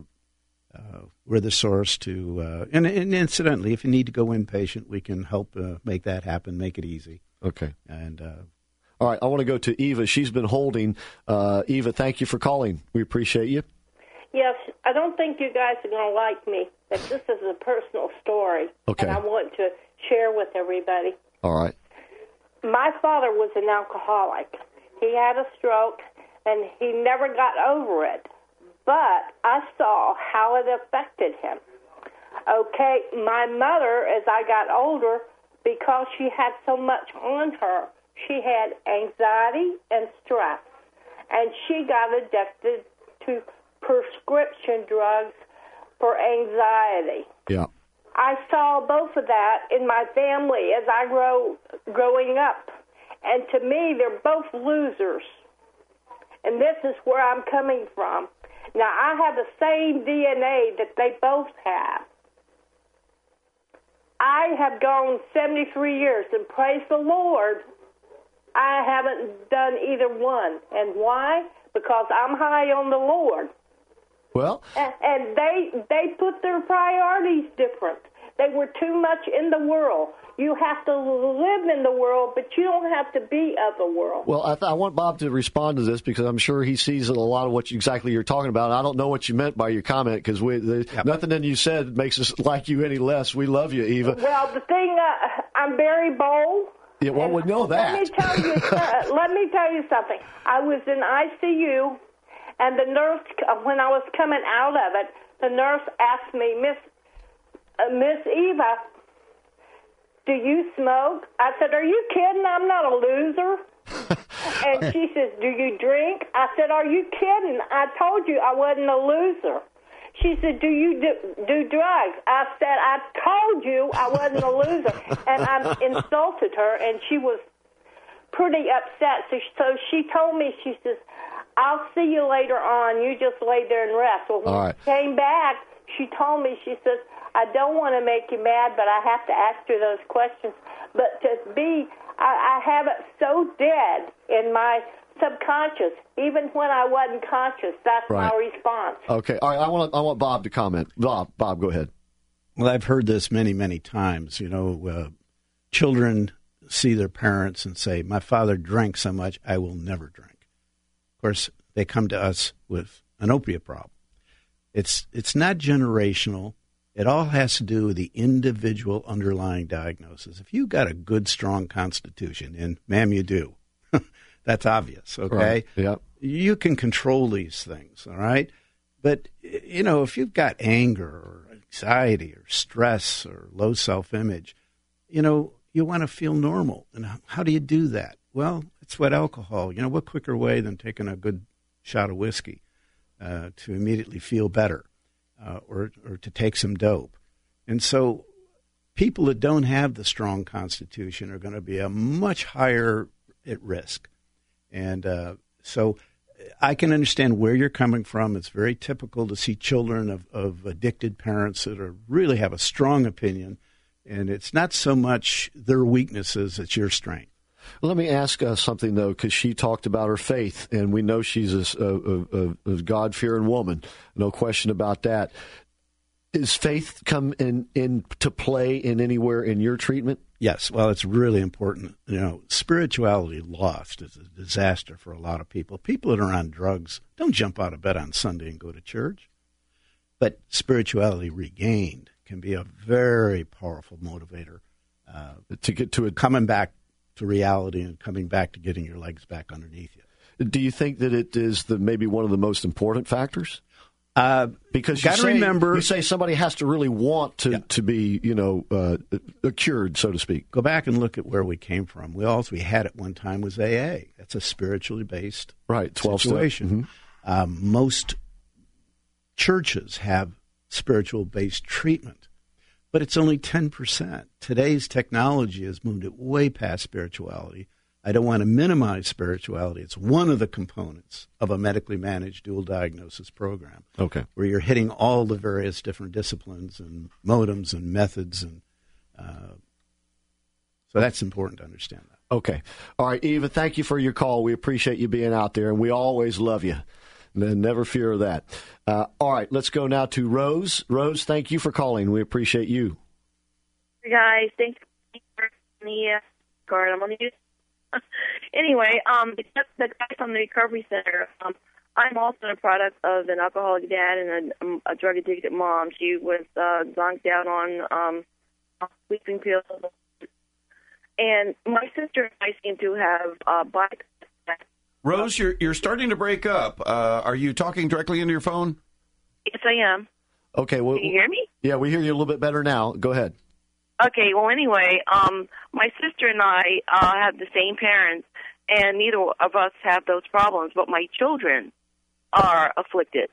we're the source to. And incidentally, if you need to go inpatient, we can help make that happen, make it easy. Okay. And all right, I want to go to Eva. She's been holding. Eva, thank you for calling. We appreciate you. Yes, I don't think you guys are going to like me, but this is a personal story, okay, and I want to share with everybody. All right. My father was an alcoholic. He had a stroke, and he never got over it, but I saw how it affected him. Okay, my mother, as I got older, because she had so much on her, she had anxiety and stress, and she got addicted to prescription drugs for anxiety. Yeah. I saw both of that in my family as I growing up. And to me, they're both losers. And this is where I'm coming from. Now, I have the same DNA that they both have. I have gone 73 years, and praise the Lord, I haven't done either one. And why? Because I'm high on the Lord. Well, and they put their priorities different. They were too much in the world. You have to live in the world, but you don't have to be of the world. Well, I want Bob to respond to this because I'm sure he sees a lot of what exactly you're talking about. I don't know what you meant by your comment because nothing that you said makes us like you any less. We love you, Eva. Well, the thing, I'm very bold. Yeah, well, we know that. Let me tell you something. I was in ICU, and the nurse, when I was coming out of it, the nurse asked me, Miss Eva, do you smoke? I said, are you kidding? I'm not a loser. And she says, do you drink? I said, are you kidding? I told you I wasn't a loser. She said, do you do drugs? I said, I told you I wasn't a loser. And I insulted her, and she was pretty upset. So she told me, she says, I'll see you later on. You just lay there and rest. Well, when she came back, she told me, she says, I don't want to make you mad, but I have to ask you those questions. But I have it so dead in my subconscious, even when I wasn't conscious. That's my response. Okay. All right. I want Bob to comment. Bob, go ahead. Well, I've heard this many, many times. Children see their parents and say, my father drank so much, I will never drink. Of course, they come to us with an opiate problem. It's not generational. It all has to do with the individual underlying diagnosis. If you've got a good, strong constitution, and, ma'am, you do, that's obvious, okay? Right. Yep. You can control these things, all right? But, if you've got anger or anxiety or stress or low self-image, you want to feel normal. And how do you do that? Well, it's what alcohol. What quicker way than taking a good shot of whiskey to immediately feel better? Or to take some dope. And so people that don't have the strong constitution are going to be a much higher at risk. And so I can understand where you're coming from. It's very typical to see children of addicted parents that really have a strong opinion. And it's not so much their weaknesses, it's your strength. Let me ask something, though, because she talked about her faith, and we know she's a God-fearing woman. No question about that. Is faith come into play in anywhere in your treatment? Yes. Well, it's really important. Spirituality lost is a disaster for a lot of people. People that are on drugs don't jump out of bed on Sunday and go to church. But spirituality regained can be a very powerful motivator to get to coming back to reality and coming back to getting your legs back underneath you. Do you think that it is maybe one of the most important factors? Because you say somebody has to really want to be, cured, so to speak. Go back and look at where we came from. We had at one time was AA. That's a spiritually based 12 situation. Mm-hmm. Most churches have spiritual based treatment. But it's only 10%. Today's technology has moved it way past spirituality. I don't want to minimize spirituality. It's one of the components of a medically managed dual diagnosis program. Okay. Where you're hitting all the various different disciplines and modems and methods. And so that's important to understand that. Okay. All right, Eva, thank you for your call. We appreciate you being out there, and we always love you. Never fear of that. All right, let's go now to Rose. Rose, thank you for calling. We appreciate you. Hey guys, thanks for the card. I'm on the anyway, the guy from the recovery center. I'm also a product of an alcoholic dad and a drug addicted mom. She was zonked out on sleeping pills, and my sister and I seem to have bike. Rose, you're starting to break up. Are you talking directly into your phone? Yes, I am. Okay. Well, can you hear me? Yeah, we hear you a little bit better now. Go ahead. Okay. Well, anyway, my sister and I have the same parents, and neither of us have those problems, but my children are afflicted.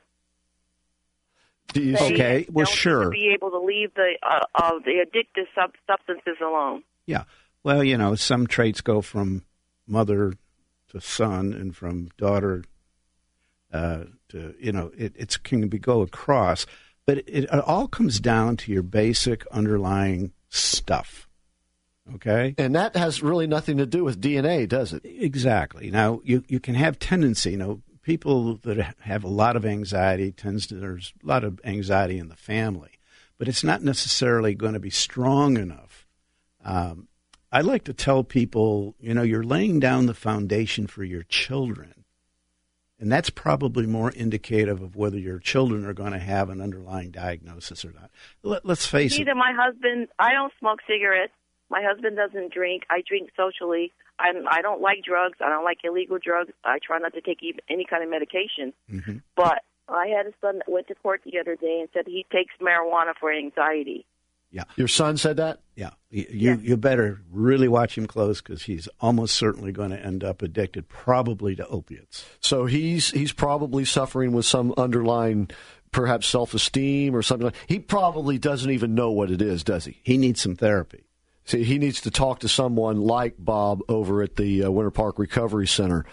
Okay. Well, sure. To be able to leave the addictive substances alone. Yeah. Well, some traits go from mother to son and from daughter to, it can go across. But it all comes down to your basic underlying stuff, okay? And that has really nothing to do with DNA, does it? Exactly. Now, you can have tendency, people that have a lot of anxiety, there's a lot of anxiety in the family, but it's not necessarily going to be strong enough. I like to tell people, you're laying down the foundation for your children, and that's probably more indicative of whether your children are going to have an underlying diagnosis or not. Let's face it. Neither my husband, I don't smoke cigarettes. My husband doesn't drink. I drink socially. I don't like drugs. I don't like illegal drugs. I try not to take any kind of medication. Mm-hmm. But I had a son that went to court the other day and said he takes marijuana for anxiety. Yeah. Your son said that? Yeah. You better really watch him close because he's almost certainly going to end up addicted, probably to opiates. So he's probably suffering with some underlying perhaps self-esteem or something. He probably doesn't even know what it is, does he? He needs some therapy. See, he needs to talk to someone like Bob over at the Winter Park Recovery Center.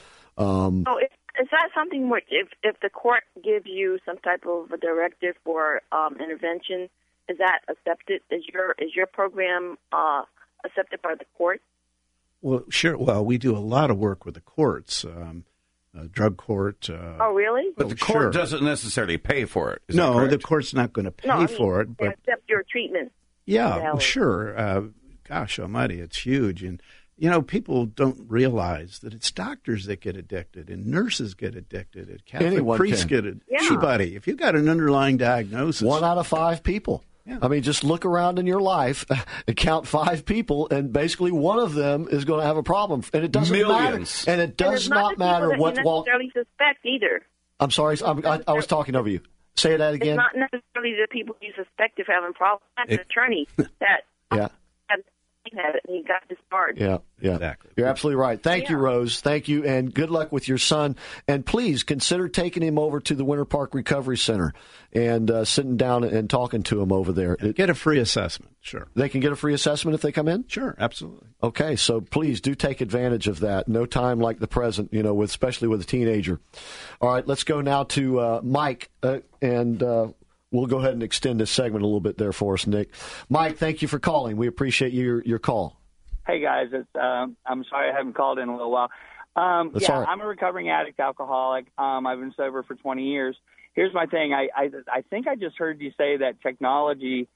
Is that something where if the court gives you some type of a directive for intervention, is that accepted? Is your program accepted by the court? Well, sure. Well, we do a lot of work with the courts, drug court. Oh, really? But the court doesn't necessarily pay for it. Is that No, correct? the court's not going to pay for it. They But accept your treatment. yeah, well, sure. Gosh almighty, it's huge. And, people don't realize that it's doctors that get addicted and nurses get addicted and Catholic Anyone priests can. get addicted. Yeah. Anybody. If you've got an underlying diagnosis. 1 out of 5 people. Yeah. I mean, just look around in your life and count 5 people, and basically one of them is going to have a problem. And it doesn't Millions. matter. And it does it's not matter what you walk. necessarily suspect either. I'm sorry, I was talking over you. Say that again. It's not necessarily the people you suspect of having problems. That's an attorney that Yeah. had it and he got discharged. Yeah. Exactly. You're absolutely right. Thank you, Rose. Thank you, and good luck with your son. And please consider taking him over to the Winter Park Recovery Center and sitting down and talking to him over there. Get a free assessment, sure. They can get a free assessment if they come in? Sure, absolutely. Okay, so please do take advantage of that. No time like the present, especially with a teenager. All right, let's go now to Mike, and we'll go ahead and extend this segment a little bit there for us, Nick. Mike, thank you for calling. We appreciate your call. Hey, guys. I'm sorry I haven't called in a little while. That's all right. I'm a recovering addict, alcoholic. I've been sober for 20 years. Here's my thing. I think I just heard you say that technology,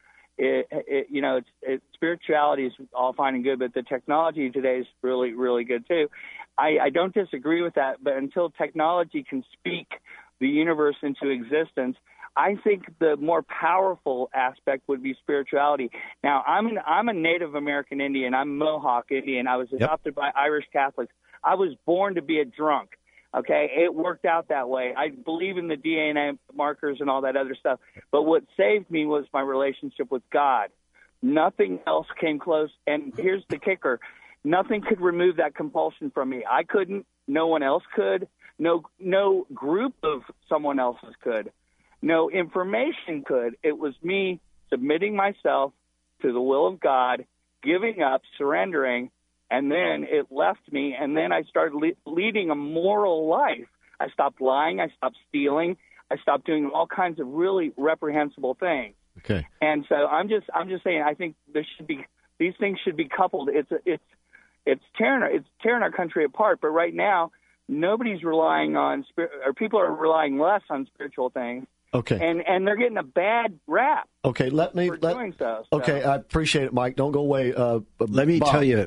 spirituality is all fine and good, but the technology today is really, really good, too. I don't disagree with that, but until technology can speak the universe into existence, I think the more powerful aspect would be spirituality. Now, I'm a Native American Indian. I'm Mohawk Indian. I was adopted by Irish Catholics. I was born to be a drunk. Okay, it worked out that way. I believe in the DNA markers and all that other stuff. But what saved me was my relationship with God. Nothing else came close. And here's the kicker. Nothing could remove that compulsion from me. I couldn't. No one else could. No group of someone else's could. No information could. It was me submitting myself to the will of God, giving up, surrendering, and then it left me, and then I started leading a moral life. I stopped lying. I stopped stealing. I stopped doing all kinds of really reprehensible things. Okay. And so I'm just saying I think these things should be coupled. It's tearing our country apart. But right now, nobody's relying on or people are relying less on spiritual things. Okay. And they're getting a bad rap. Okay, doing so. Okay, I appreciate it, Mike. Don't go away. Let me Bob. tell you,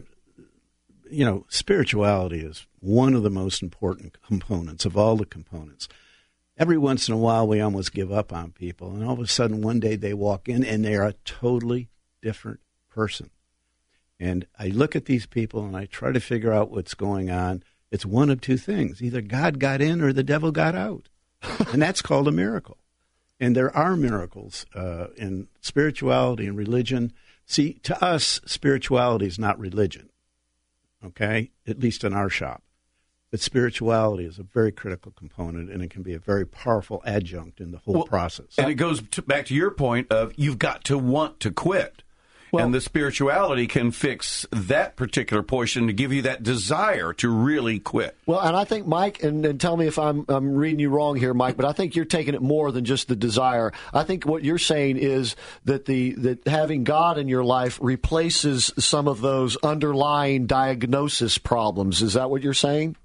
spirituality is one of the most important components of all the components. Every once in a while, we almost give up on people, and all of a sudden, one day they walk in and they are a totally different person. And I look at these people and I try to figure out what's going on. It's one of two things: either God got in or the devil got out, and that's called a miracle. And there are miracles in spirituality and religion. See, to us, spirituality is not religion, okay, at least in our shop. But spirituality is a very critical component, and it can be a very powerful adjunct in the whole process. And it goes back to your point of you've got to want to quit. And the spirituality can fix that particular portion to give you that desire to really quit. Well, and I think, Mike, and tell me if I'm reading you wrong here, Mike, but I think you're taking it more than just the desire. I think what you're saying is that that having God in your life replaces some of those underlying diagnosis problems. Is that what you're saying?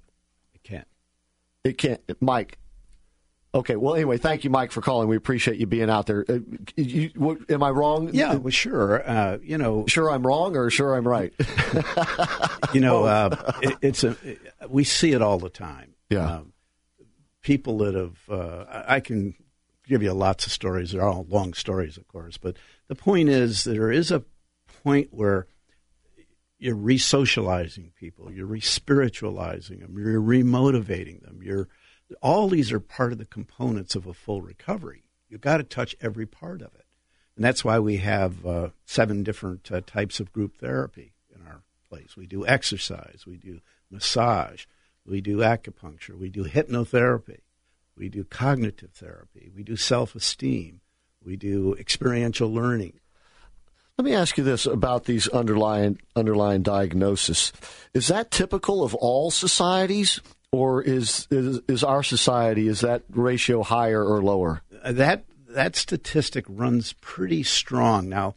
It can't. Mike. Okay, well, anyway, thank you, Mike, for calling. We appreciate you being out there. Am I wrong? Yeah, well, sure. Sure I'm wrong or sure I'm right? We see it all the time. Yeah. People that have, I can give you lots of stories. They're all long stories, of course. But the point is that there is a point where you're re-socializing people. You're re-spiritualizing them. You're re-motivating them. All these are part of the components of a full recovery. You've got to touch every part of it. And that's why we have 7 different types of group therapy in our place. We do exercise. We do massage. We do acupuncture. We do hypnotherapy. we do cognitive therapy, we do self-esteem, we do experiential learning. Let me ask you this about these underlying diagnosis. Is that typical of all societies, or is our society, is that ratio higher or lower? That statistic runs pretty strong. Now,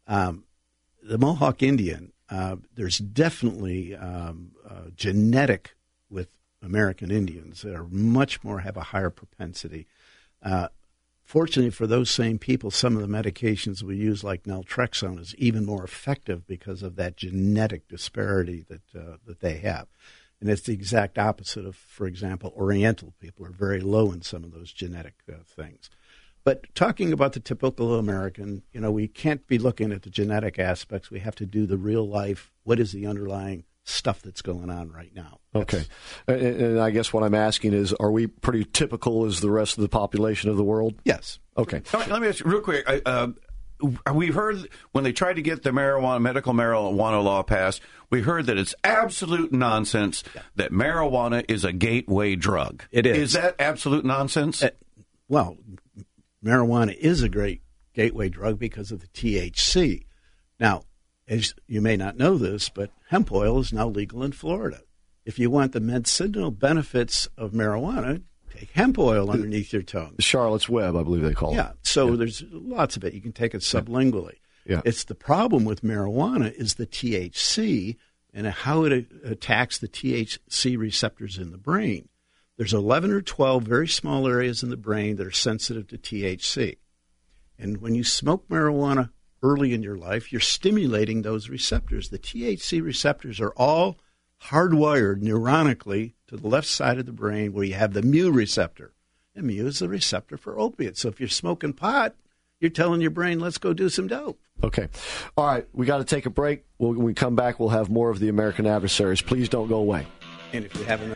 the Mohawk Indian, there's definitely genetic with American Indians that are much more, have a higher propensity. Fortunately for those same people, some of the medications we use, like naltrexone, is even more effective because of that genetic disparity that they have. And it's the exact opposite of, for example, Oriental people are very low in some of those genetic things. But talking about the typical American, we can't be looking at the genetic aspects. We have to do the real life. What is the underlying stuff that's going on right now? Okay. And I guess what I'm asking is, are we pretty typical as the rest of the population of the world? Yes. Okay. Let me ask you real quick. We've heard when they tried to get the medical marijuana law passed, we heard that it's absolute nonsense that marijuana is a gateway drug. It is. Is that absolute nonsense? Well, marijuana is a great gateway drug because of the THC. Now, as you may not know this, but hemp oil is now legal in Florida. If you want the medicinal benefits of marijuana, take hemp oil underneath your tongue. Charlotte's Web, I believe they call it. Yeah, so there's lots of it. You can take it sublingually. Yeah. It's the problem with marijuana is the THC and how it attacks the THC receptors in the brain. There's 11 or 12 very small areas in the brain that are sensitive to THC. And when you smoke marijuana early in your life, you're stimulating those receptors. The THC receptors are all hardwired neuronically to the left side of the brain where you have the mu receptor. And mu is the receptor for opiates. So if you're smoking pot, you're telling your brain, let's go do some dope. Okay. All right. We got to take a break. When we come back, we'll have more of the American Adversaries. Please don't go away. And if you haven't...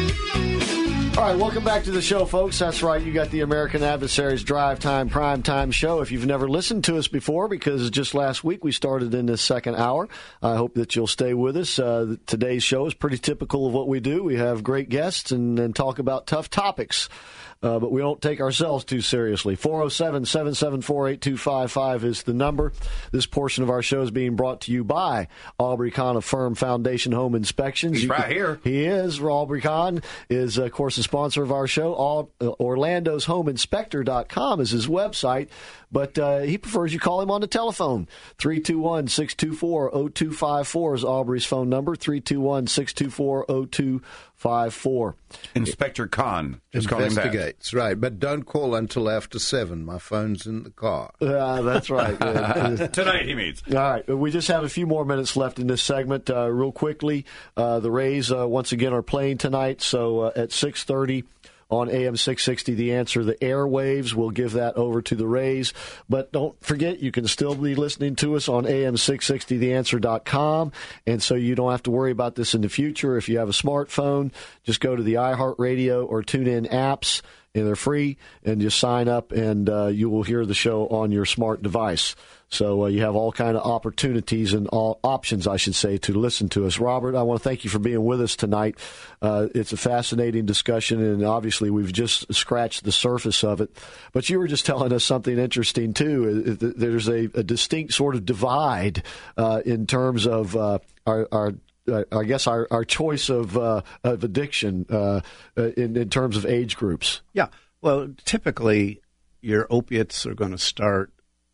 All right, welcome back to the show, folks. That's right, you got the American Adversaries Drive Time Prime Time show. If you've never listened to us before, because just last week we started in this second hour, I hope that you'll stay with us. Today's show is pretty typical of what we do. We have great guests and talk about tough topics. But we don't take ourselves too seriously. 407-774-8255 is the number. This portion of our show is being brought to you by Aubrey Kahn of Firm Foundation Home Inspections. He's right here. He is. Aubrey Kahn is, of course, a sponsor of our show. Orlando's HomeInspector.com is his website, but he prefers you call him on the telephone. 321-624-0254 is Aubrey's phone number, 321-624-0254. Inspector Kahn. Just call him that. Investigates, right. But don't call until after 7. My phone's in the car. That's right. Tonight, he means. All right. We just have a few more minutes left in this segment. Real quickly, the Rays, once again, are playing tonight. So at 6:30 on AM 660, The Answer, the airwaves. We'll give that over to the Rays. But don't forget, you can still be listening to us on AM 660, theanswer.com. And so you don't have to worry about this in the future. If you have a smartphone, just go to the iHeartRadio or TuneIn apps, and they're free, and just sign up, and you will hear the show on your smart device. So you have all kind of opportunities and all options, I should say, to listen to us. Robert, I want to thank you for being with us tonight. It's a fascinating discussion, and obviously we've just scratched the surface of it. But you were just telling us something interesting, too. There's a distinct sort of divide in terms of our choice of addiction in terms of age groups. Yeah. Well, typically your opiates are going to start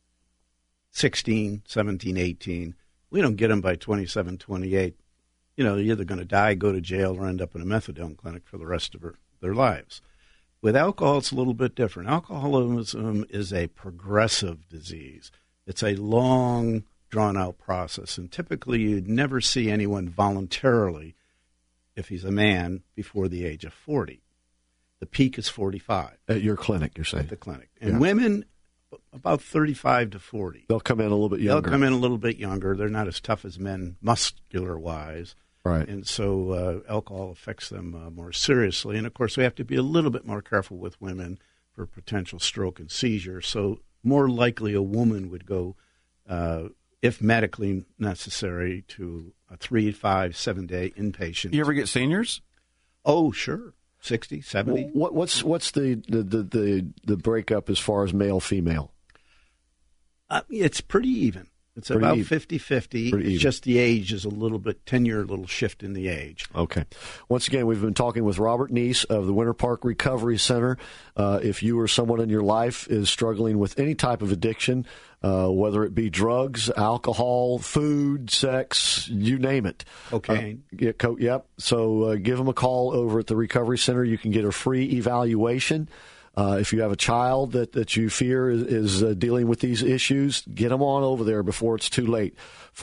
16, 17, 18. We don't get them by 27, 28. You're either going to die, go to jail, or end up in a methadone clinic for the rest of their lives. With alcohol, it's a little bit different. Alcoholism is a progressive disease. It's a long, drawn-out process, and typically you'd never see anyone voluntarily, if he's a man, before the age of 40. The peak is 45. At your clinic, you're saying? At the clinic. And women, about 35 to 40. They'll come in a little bit younger. They'll come in a little bit younger. They're not as tough as men, muscular-wise. Right. And so alcohol affects them more seriously. And, of course, we have to be a little bit more careful with women for potential stroke and seizure. So more likely a woman would go, if medically necessary, to a 3, 5, 7-day inpatient. You ever get seniors? Oh, sure. 60, 70. What's the breakup as far as male female? It's pretty even. It's about 50-50. It's just the age is a little bit, 10-year little shift in the age. Okay. Once again, we've been talking with Robert Neese of the Winter Park Recovery Center. If you or someone in your life is struggling with any type of addiction, whether it be drugs, alcohol, food, sex, you name it. Cocaine. Yep. So give them a call over at the Recovery Center. You can get a free evaluation. If you have a child that you fear is dealing with these issues, get them on over there before it's too late.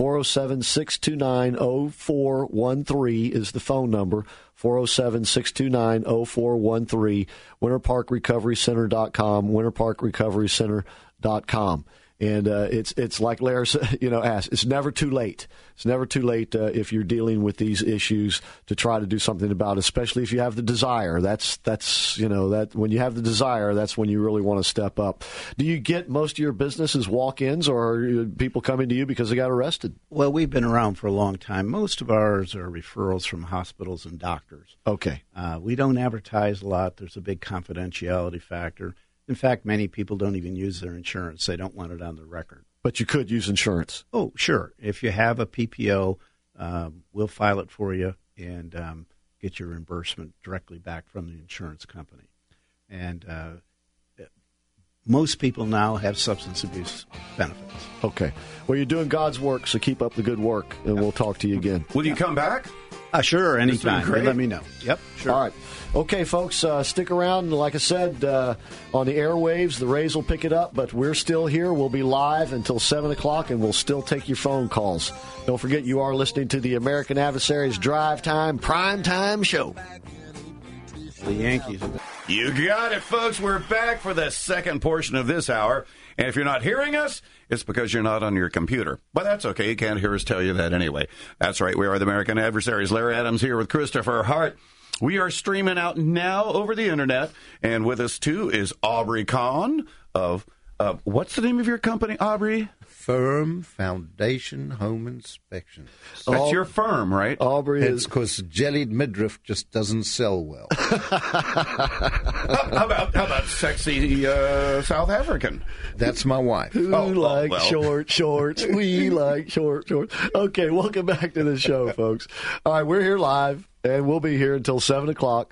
407-629-0413 is the phone number. 407-629-0413. WinterParkRecoveryCenter.com. WinterParkRecoveryCenter.com. And it's like Larry asked, it's never too late. It's never too late if you're dealing with these issues to try to do something about it, especially if you have the desire. That's that when you have the desire, that's when you really want to step up. Do you get most of your business as walk-ins, or are people coming to you because they got arrested? Well, we've been around for a long time. Most of ours are referrals from hospitals and doctors. Okay. We don't advertise a lot. There's a big confidentiality factor. In fact, many people don't even use their insurance. They don't want it on the record. But you could use insurance. Oh, sure. If you have a PPO, we'll file it for you and get your reimbursement directly back from the insurance company. And most people now have substance abuse benefits. Okay. Well, you're doing God's work, so keep up the good work, and we'll talk to you again. Will you come back? Sure, anytime. Let me know. Yep, sure. All right. Okay, folks, stick around. Like I said, on the airwaves, the Rays will pick it up, but we're still here. We'll be live until 7 o'clock, and we'll still take your phone calls. Don't forget, you are listening to the American Adversaries Drive Time Prime Time Show. The Yankees. You got it, folks. We're back for the second portion of this hour. And if you're not hearing us, it's because you're not on your computer. But that's okay. You can't hear us tell you that anyway. That's right. We are the American Adversaries. Larry Adams here with Christopher Hart. We are streaming out now over the Internet. And with us, too, is Aubrey Kahn of, what's the name of your company, Aubrey? Firm Foundation Home Inspection. That's your firm, right? Aubrey It's because jellied midriff just doesn't sell well. How about sexy South African? That's my wife. Who likes short shorts? We like short shorts. Okay, welcome back to the show, folks. All right, we're here live, and we'll be here until 7 o'clock.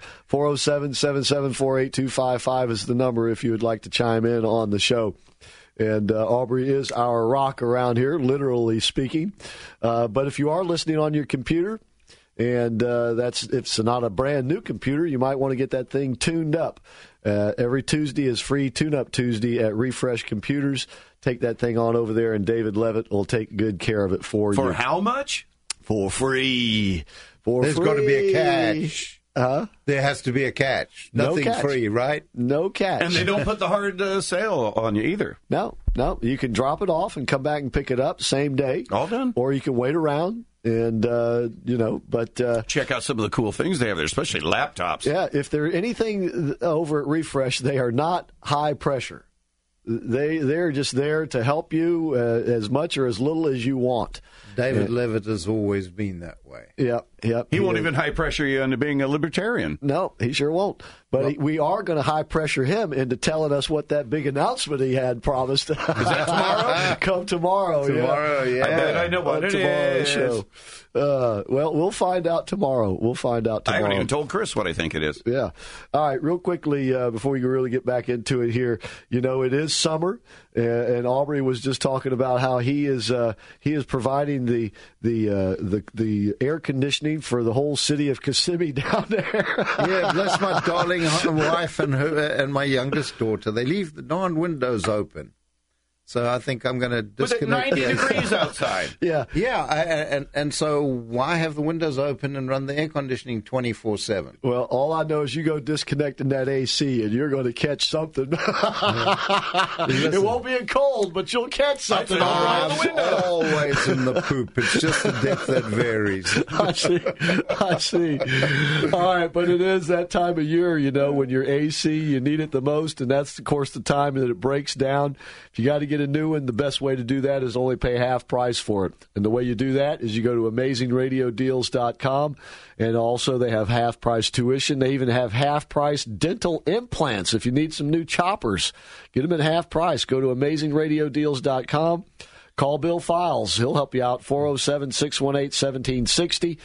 407-774-8255 is the number if you would like to chime in on the show. And Aubrey is our rock around here, literally speaking. But if you are listening on your computer, and it's not a brand new computer, you might want to get that thing tuned up. Every Tuesday is free Tune-Up Tuesday at Refresh Computers. Take that thing on over there, and David Levitt will take good care of it for you. For how much? For free. There's got to be a catch. There has to be a catch. Nothing catch. free, right? No catch. And they don't put the hard sale on you either. No. You can drop it off and come back and pick it up same day. All done. Or you can wait around and, check out some of the cool things they have there, especially laptops. Yeah, if there's anything over at Refresh, they are not high pressure. They're just there to help you as much or as little as you want. David Levitt has always been that way. Yep. He won't even high pressure you into being a libertarian. No, he sure won't. But we are going to high pressure him into telling us what that big announcement he had promised. Is that tomorrow? Come tomorrow. Yeah. I bet I know what it is. Show. Well, we'll find out tomorrow. I haven't even told Chris what I think it is. Yeah. All right, real quickly, before we really get back into it here, it is summer, and Aubrey was just talking about how he is providing the air conditioning for the whole city of Kissimmee down there. Yeah, bless my darling wife and my youngest daughter. They leave the darn windows open. So I think I'm going to disconnect. With it 90 degrees outside. Yeah. And so why have the windows open and run the air conditioning 24/7? Well, all I know is you go disconnecting that AC and you're going to catch something. It won't be in cold, but you'll catch something. I'm always in the poop. It's just the depth that varies. I see. All right, but it is that time of year, when your AC, you need it the most, and that's, of course, the time that it breaks down. If you got to get get a new one, the best way to do that is only pay half price for it. And the way you do that is you go to AmazingRadioDeals.com, and also they have half price tuition. They even have half price dental implants. If you need some new choppers, get them at half price. Go to AmazingRadioDeals.com. Call Bill Files. He'll help you out. 407-618-1760.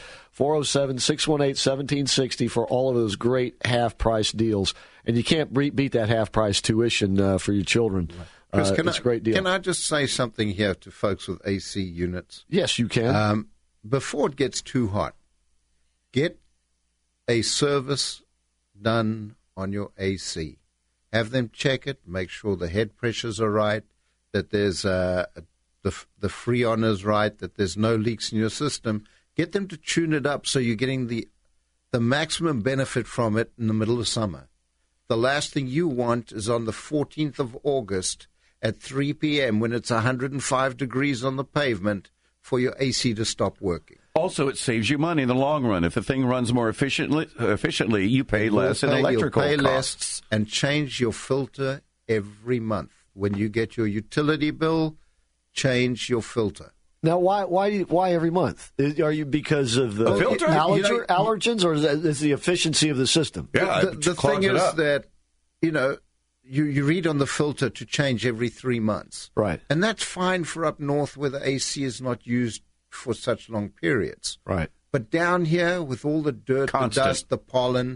407-618-1760 for all of those great half-price deals. And you can't beat that half-price tuition for your children. Chris, it's a great deal. Can I just say something here to folks with AC units? Yes, you can. Before it gets too hot, get a service done on your AC. Have them check it, make sure the head pressures are right, that there's the freon is right, that there's no leaks in your system. Get them to tune it up so you're getting the maximum benefit from it in the middle of summer. The last thing you want is on the 14th of August at 3 p.m. when it's 105 degrees on the pavement for your AC to stop working. Also, it saves you money in the long run. If the thing runs more efficiently, you pay less in electrical costs. Less and change your filter every month. When you get your utility bill, change your filter. Now, why every month? Are you because of the filter? Allergens, or is the efficiency of the system? Yeah, the thing is that, you read on the filter to change every 3 months. Right. And that's fine for up north where the AC is not used for such long periods. Right. But down here with all the dirt, the dust, the pollen,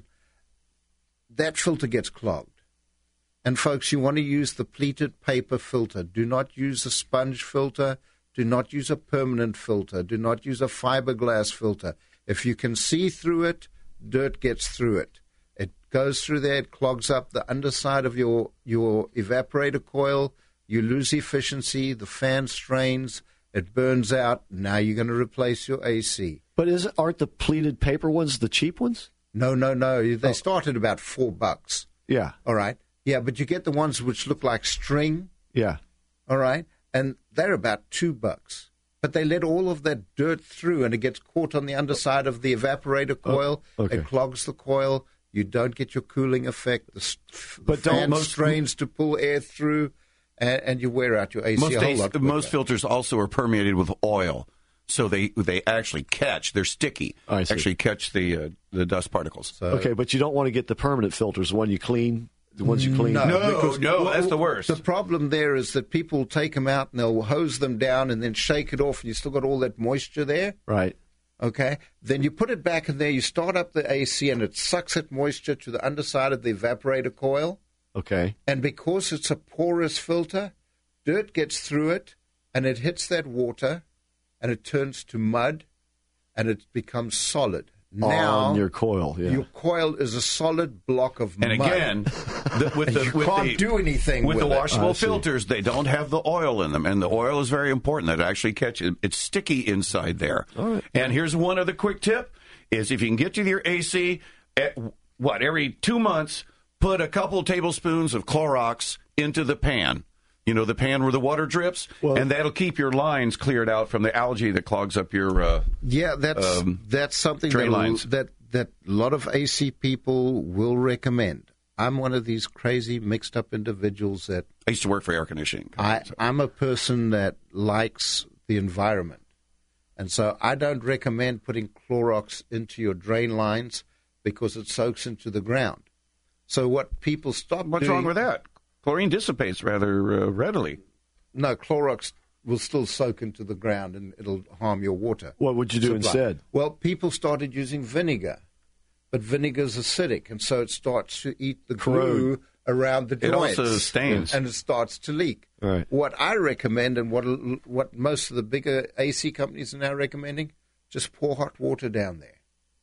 that filter gets clogged. And folks, you want to use the pleated paper filter. Do not use a sponge filter. Do not use a permanent filter. Do not use a fiberglass filter. If you can see through it, dirt gets through it. It goes through there. It clogs up the underside of your evaporator coil. You lose efficiency. The fan strains. It burns out. Now you're going to replace your AC. But aren't the pleated paper ones the cheap ones? No. They start at about $4. Yeah. All right. Yeah, but you get the ones which look like string. Yeah. All right. And they're about $2. But they let all of that dirt through, and it gets caught on the underside of the evaporator coil. Okay. It clogs the coil. You don't get your cooling effect. The But fan strains to pull air through, and you wear out your AC a whole lot quicker. Most filters also are permeated with oil, so they actually catch. They're sticky. I see. Actually catch the dust particles. Okay, but you don't want to get the permanent filters, the one you clean. The ones you clean. No, that's the worst. The problem there is that people take them out and they'll hose them down and then shake it off, and you still got all that moisture there. Right. Okay. Then you put it back in there, you start up the AC, and it sucks that moisture to the underside of the evaporator coil. Okay. And because it's a porous filter, dirt gets through it, and it hits that water, and it turns to mud, and it becomes solid. Now, on your coil, yeah. Your coil is a solid block of mud. And again, you can't do anything with with the it. washable filters. They don't have the oil in them, and the oil is very important. That actually catches. It's sticky inside there. All right. And here's one other quick tip: is if you can get to your AC, every 2 months, put a couple tablespoons of Clorox into the pan. You know, the pan where the water drips, and that'll keep your lines cleared out from the algae that clogs up your that's something drain lines. that a lot of AC people will recommend. I'm one of these crazy mixed up individuals that I used to work for air conditioning. I'm a person that likes the environment, and so I don't recommend putting Clorox into your drain lines because it soaks into the ground. So what people stop What's doing, wrong with that? Chlorine dissipates rather readily. No, Clorox will still soak into the ground and it'll harm your water. What would you do instead? Well, people started using vinegar, but vinegar's acidic, and so it starts to eat the glue around the joints. It also stains. And it starts to leak. Right. What I recommend, and what most of the bigger AC companies are now recommending, just pour hot water down there.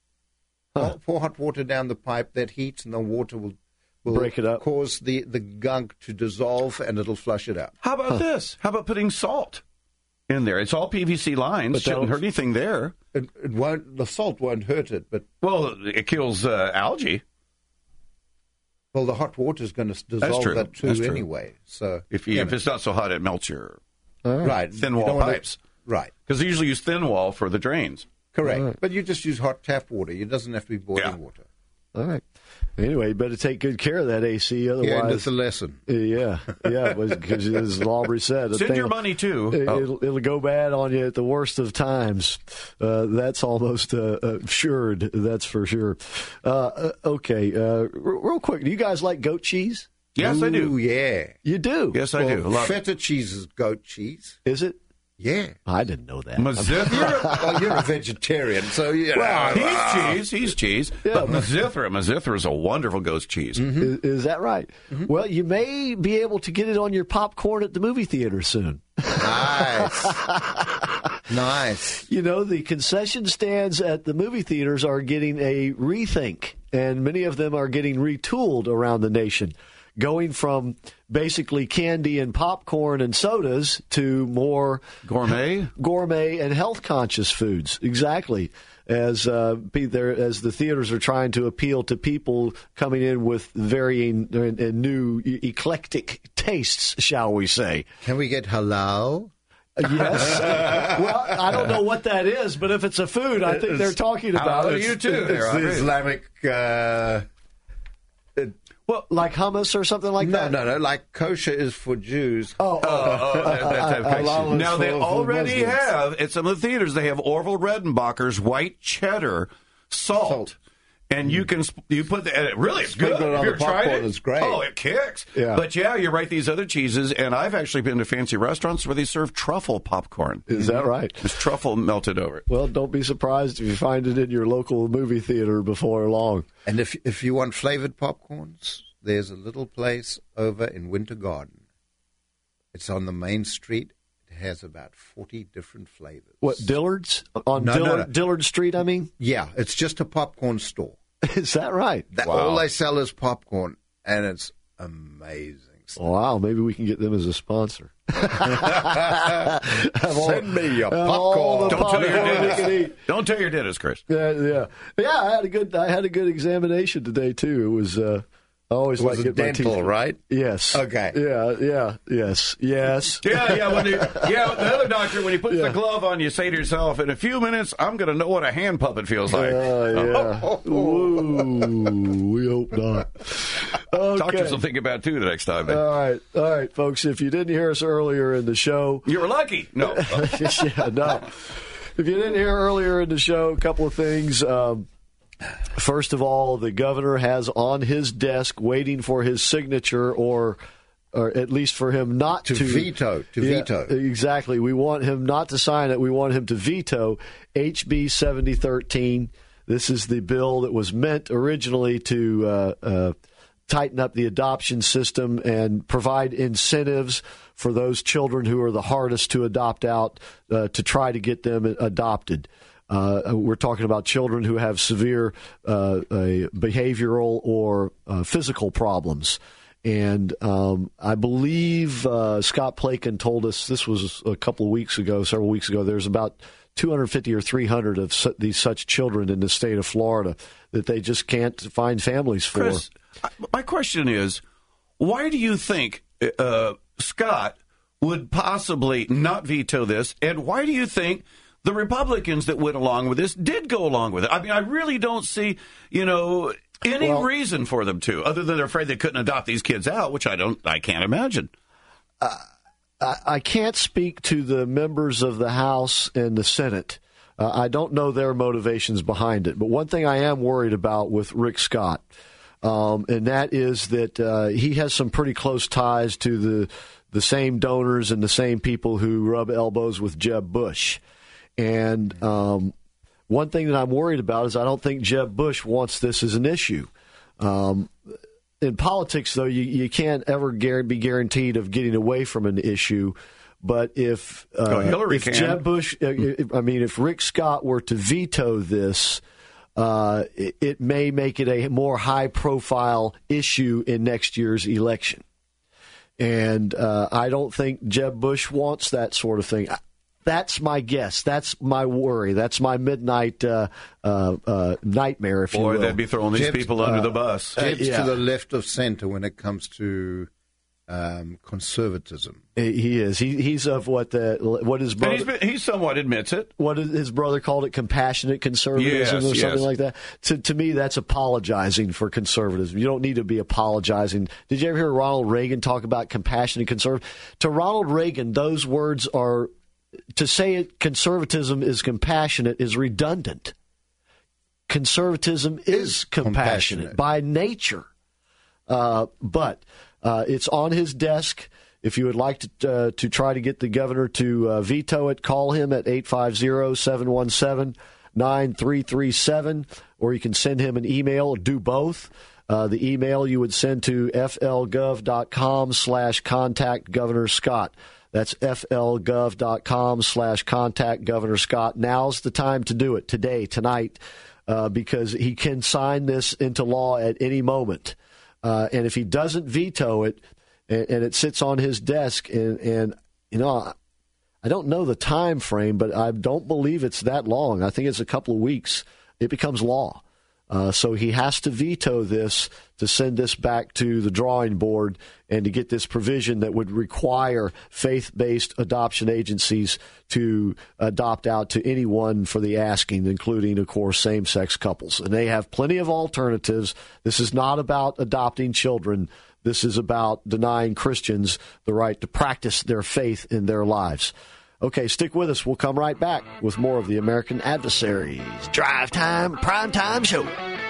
Pour hot water down the pipe. That heats, and the water will break it up, cause the gunk to dissolve, and it'll flush it out. How about this? How about putting salt in there? It's all PVC lines. Shouldn't hurt anything there. It won't. The salt won't hurt it, but it kills algae. Well, the hot water is going to dissolve that too anyway. So if it's not so hot, it melts your thin wall pipes. Right, because they usually use thin wall for the drains. Correct, but you just use hot tap water. It doesn't have to be boiling water. All right. Anyway, you better take good care of that AC, otherwise. Yeah, that's a lesson. Yeah, because as Aubrey said, send your money too. It'll go bad on you at the worst of times. That's almost assured. That's for sure. Okay, real quick, do you guys like goat cheese? Yes, I do. Yeah, you do. Yes, I do. Feta cheese is goat cheese. Is it? Yeah. I didn't know that. Mazithra? You're a vegetarian, so you know. Well, he's cheese. Yeah, but Mazithra is a wonderful goat's cheese. Mm-hmm. Is that right? Mm-hmm. Well, you may be able to get it on your popcorn at the movie theater soon. Nice. Nice. You know, the concession stands at the movie theaters are getting a rethink, and many of them are getting retooled around the nation, going from basically candy and popcorn and sodas to more gourmet and health-conscious foods. Exactly. As the theaters are trying to appeal to people coming in with varying and new eclectic tastes, shall we say. Can we get halal? Yes. Well, I don't know what that is, but if it's a food, I think they're talking about it. You too. It's the Islamic... Well, like hummus or something like that? No. Like kosher is for Jews. Now, they already have, at some of the theaters, they have Orville Redenbacher's white cheddar salt. And you put the, really, it's good. Have you ever tried it? It's great. Oh, it kicks. Yeah. But yeah, you're right, these other cheeses, and I've actually been to fancy restaurants where they serve truffle popcorn. Is that right? There's truffle melted over it. Well, don't be surprised if you find it in your local movie theater before long. And if you want flavored popcorns, there's a little place over in Winter Garden. It's on the main street. It has about 40 different flavors. What, Dillard's? On Dillard Street, I mean? Yeah, it's just a popcorn store. Is that right? All they sell is popcorn, and it's amazing stuff. Wow, maybe we can get them as a sponsor. Send me your popcorn. Don't tell your dentist, Chris. Yeah. I had a good examination today too. It was. I always like to get dental, my teeth. Right? Yes. Okay. Yeah. Yes. Yeah. The other doctor, when he puts the glove on, you say to yourself, "In a few minutes, I'm going to know what a hand puppet feels like." Yeah. Ooh, we hope not. Okay. Doctors will think about it too the next time. All right, folks. If you didn't hear us earlier in the show, you were lucky. No. No. If you didn't hear earlier in the show, a couple of things. First of all, the governor has on his desk, waiting for his signature, or at least for him not to veto. Exactly. We want him not to sign it. We want him to veto HB 7013. This is the bill that was meant originally to tighten up the adoption system and provide incentives for those children who are the hardest to adopt out to try to get them adopted. We're talking about children who have severe behavioral or physical problems. And I believe Scott Plakin told us, this was several weeks ago, there's about 250 or 300 of these such children in the state of Florida that they just can't find families for. Chris, my question is, why do you think Scott would possibly not veto this, and why do you think the Republicans that went along with this did go along with it? I mean, I really don't see, any reason for them to, other than they're afraid they couldn't adopt these kids out, which I can't imagine. I can't speak to the members of the House and the Senate. I don't know their motivations behind it. But one thing I am worried about with Rick Scott, and that is that he has some pretty close ties to the same donors and the same people who rub elbows with Jeb Bush. And one thing that I'm worried about is I don't think Jeb Bush wants this as an issue. In politics, though, you can't ever be guaranteed of getting away from an issue. But if Jeb Bush, if Rick Scott were to veto this, it may make it a more high-profile issue in next year's election. And I don't think Jeb Bush wants that sort of thing. That's my guess. That's my worry. That's my midnight nightmare, if you will. Boy, they'd be throwing these people under the bus. Jeb's to the left of center when it comes to conservatism. He is. He's of what his brother. He somewhat admits it. What his brother called it, compassionate conservatism or something like that. To me, that's apologizing for conservatism. You don't need to be apologizing. Did you ever hear Ronald Reagan talk about compassionate conservatism? To Ronald Reagan, those words are, to say it, conservatism is compassionate is redundant. Conservatism is compassionate by nature. But it's on his desk. If you would like to try to get the governor to veto it, call him at 850-717-9337, or you can send him an email. Do both. The email you would send to flgov.com/contact Governor Scott. That's flgov.com/contact Governor Scott. Now's the time to do it, today, tonight, because he can sign this into law at any moment. And if he doesn't veto it, and it sits on his desk, and you know, I don't know the time frame, but I don't believe it's that long. I think it's a couple of weeks. It becomes law. So he has to veto this to send this back to the drawing board and to get this provision that would require faith-based adoption agencies to adopt out to anyone for the asking, including, of course, same-sex couples. And they have plenty of alternatives. This is not about adopting children. This is about denying Christians the right to practice their faith in their lives. Okay, stick with us. We'll come right back with more of the American Adversaries Drive Time Primetime Show.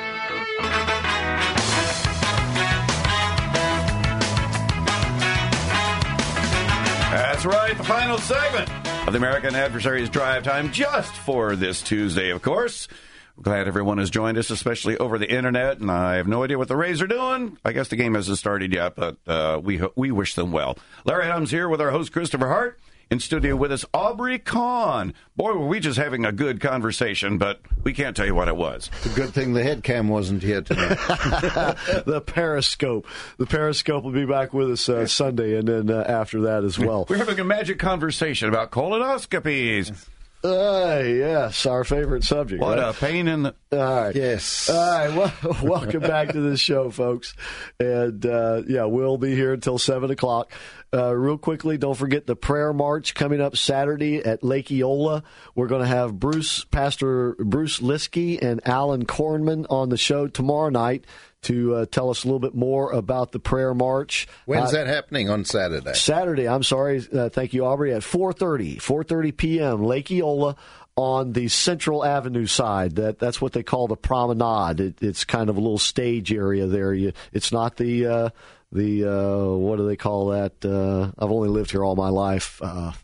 That's right, the final segment of the American Adversaries Drive Time, just for this Tuesday, of course. I'm glad everyone has joined us, especially over the internet, and I have no idea what the Rays are doing. I guess the game hasn't started yet, but we wish them well. Larry Adams here with our host, Christopher Hart. In studio with us, Aubrey Kahn. Boy, were we just having a good conversation, but we can't tell you what it was. It's a good thing the head cam wasn't here tonight. The Periscope. The Periscope will be back with us Sunday, and then after that as well. We're having a magic conversation about colonoscopies. Yes, our favorite subject. What right? a pain in the... All right. Yes. All right. Well, welcome back to the show, folks. And, we'll be here until 7 o'clock. Real quickly, don't forget the prayer march coming up Saturday at Lake Eola. We're going to have Pastor Bruce Liskey and Alan Kornman on the show tomorrow night to tell us a little bit more about the prayer march. When's that happening on Saturday? Saturday, I'm sorry. Thank you, Aubrey. At 4:30 p.m., Lake Eola on the Central Avenue side. That's what they call the promenade. It's kind of a little stage area there. It's not the what do they call that? I've only lived here all my life.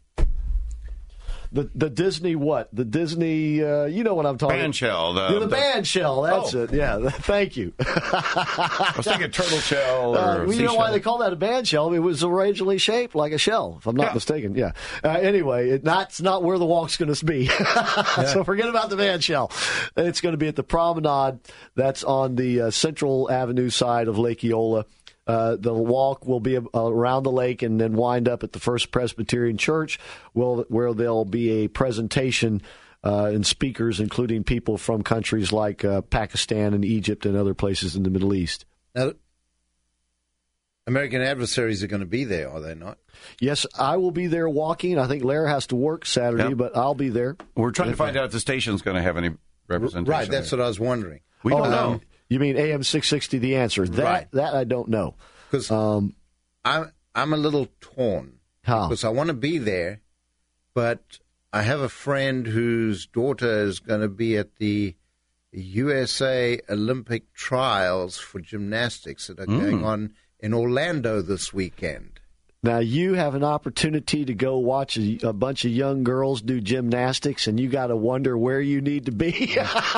The Disney what? The Disney, you know what I'm talking about. Band shell. The band shell, that's it. Yeah, thank you. I was thinking turtle shell or you know why they call that a band shell? It was originally shaped like a shell, if I'm not mistaken. Yeah. Anyway, that's not where the walk's going to be. So forget about the band shell. It's going to be at the promenade. That's on the Central Avenue side of Lake Eola. The walk will be around the lake and then wind up at the First Presbyterian Church, where there'll be a presentation and speakers, including people from countries like Pakistan and Egypt and other places in the Middle East. Now, American Adversaries are going to be there, are they not? Yes, I will be there walking. I think Larry has to work Saturday, but I'll be there. We're trying to find out if the station's going to have any representation. Right, that's what I was wondering. We don't know. You mean AM 660, The Answer? That I don't know. Because I'm a little torn. How? Because I want to be there, but I have a friend whose daughter is going to be at the USA Olympic trials for gymnastics that are going on in Orlando this weekend. Now, you have an opportunity to go watch a bunch of young girls do gymnastics, and you got to wonder where you need to be.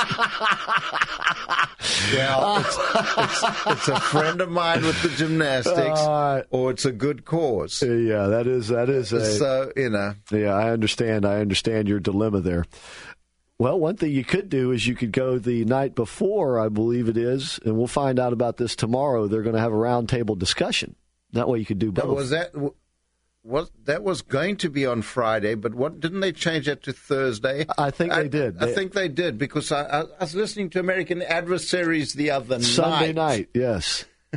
Well, it's a friend of mine with the gymnastics, or it's a good cause. Yeah, that is. So, you know. Yeah, I understand your dilemma there. Well, one thing you could do is you could go the night before, I believe it is, and we'll find out about this tomorrow. They're going to have a roundtable discussion. That way you could do both. That was going to be on Friday, but didn't they change that to Thursday? I think they did. I think they did, because I was listening to American Adversaries the other Sunday night, yes.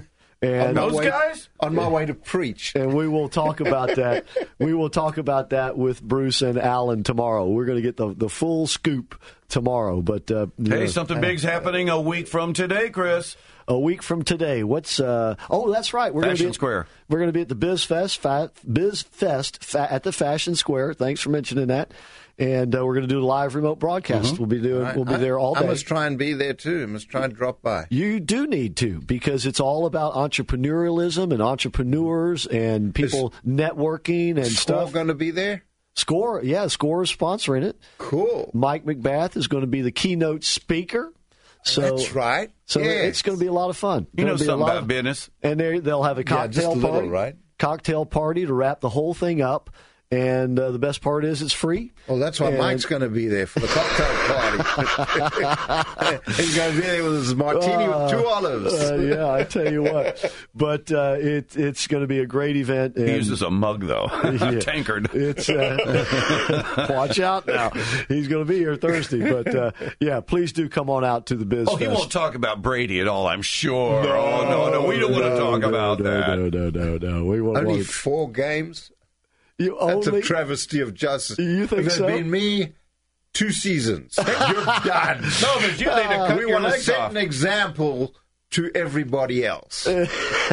And those guys? On my way to preach. And we will talk about that. We will talk about that with Bruce and Alan tomorrow. We're going to get the full scoop tomorrow. But hey, something big's happening a week from today, Chris. A week from today. What's oh, that's right. We're going to be Square. We're going to be at the BizFest at the Fashion Square. Thanks for mentioning that. And we're going to do a live remote broadcast. We'll be there all day. I must try and be there too. I must try and drop by. You do need to, because it's all about entrepreneurialism and entrepreneurs and people networking and Score stuff. Going to be there? Score is sponsoring it. Cool. Mike McBath is going to be the keynote speaker. So that's right. So it's going to be a lot of fun. You know something about business. And they'll have a cocktail party. Little, right? Cocktail party to wrap the whole thing up. And the best part is it's free. Oh, that's why Mike's going to be there for the cocktail party. He's going to be there with his martini with 2 olives. Yeah, I tell you what. But it's going to be a great event. And he uses a mug, though, a tankard. It's watch out now. He's going to be here Thursday. But, yeah, please do come on out to the Biz Fest. He won't talk about Brady at all, I'm sure. No, we don't want to talk about that. No. We won't Only 4 games? That's a travesty of justice. You think so? If it had been me, 2 seasons. You're done. No, but you need to cut we your want to legs set off. an example to everybody else. All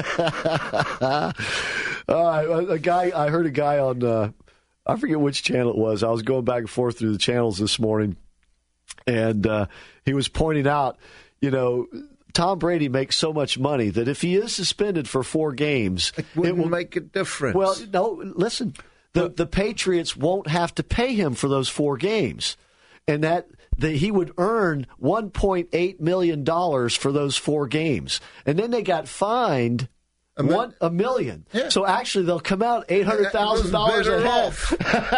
right, I heard a guy on, I forget which channel it was. I was going back and forth through the channels this morning, and he was pointing out, Tom Brady makes so much money that if he is suspended for 4 games, it will make a difference. Well, no, listen. The Patriots won't have to pay him for those 4 games, and that he would earn $1.8 million for those 4 games. And then they got fined $1 million. Yeah. So actually, they'll come out $800,000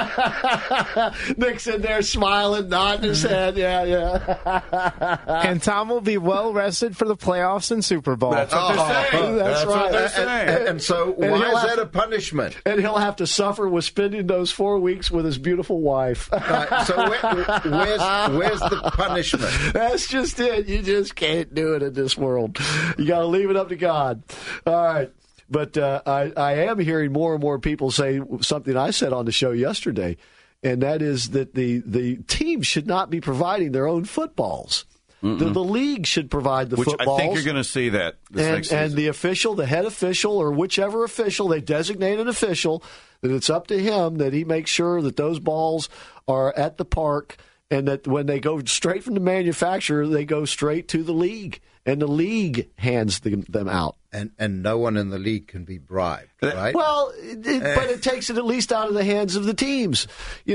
ahead. Nick's in there smiling, nodding his head. Yeah. And Tom will be well rested for the playoffs and Super Bowl. That's what they're saying. That's right. What they're saying. And so, why is that a punishment? And he'll have to suffer with spending those 4 weeks with his beautiful wife. Right, so where's the punishment? That's just it. You just can't do it in this world. You got to leave it up to God. All right. But I am hearing more and more people say something I said on the show yesterday, and that is that the teams should not be providing their own footballs. The league should provide the footballs. I think you're going to see that this next season. And the official, the head official, or whichever official, they designate an official, that it's up to him that he makes sure that those balls are at the park, and that when they go straight from the manufacturer, they go straight to the league, and the league hands them out. And no one in the league can be bribed, right? Well, but it takes it at least out of the hands of the teams,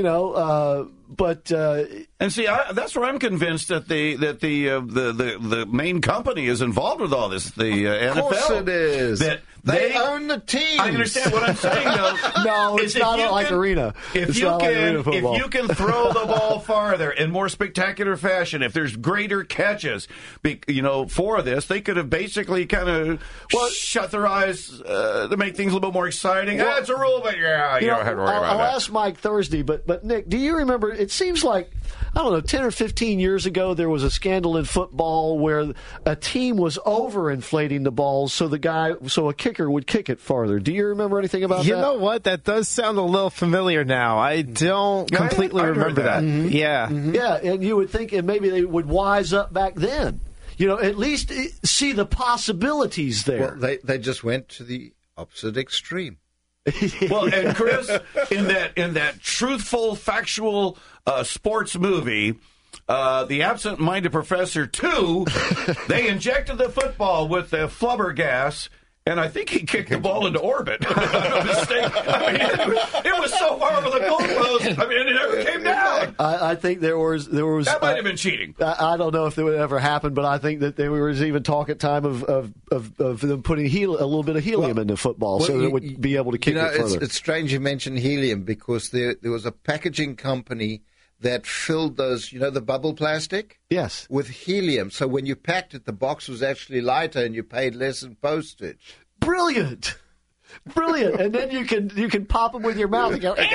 But and see, that's where I'm convinced that the main company is involved with all this. The NFL. Of course it is. That they own the team. I understand what I'm saying, though. No, it's not like arena. If you can throw the ball farther in more spectacular fashion, if there's greater catches, for this, they could have basically kind of shut their eyes to make things a little bit more exciting. That's a rule, but you don't have to worry about that. I'll ask Mike Thursday, but Nick, do you remember? It seems like, I don't know, 10 or 15 years ago, there was a scandal in football where a team was overinflating the balls so a kicker would kick it farther. Do you remember anything about that? You know what? That does sound a little familiar now. I don't completely remember that. Mm-hmm. Yeah. Mm-hmm. Yeah, and you would think maybe they would wise up back then. At least see the possibilities there. Well, they just went to the opposite extreme. Well, and Chris, in that truthful, factual sports movie, The Absent-Minded Professor 2, they injected the football with the flubber gas, and I think he kicked the ball into orbit. No mistake. It was so far over the goalpost. It never came down. I think there was that might have been cheating. I don't know if that would ever happen, but I think that there was even talk at time of them putting a little bit of helium into football so that it would be able to kick it further. It's strange you mentioned helium because there was a packaging company that filled those, the bubble plastic? Yes. With helium. So when you packed it, the box was actually lighter and you paid less in postage. Brilliant. Brilliant. And then you can pop them with your mouth and go. You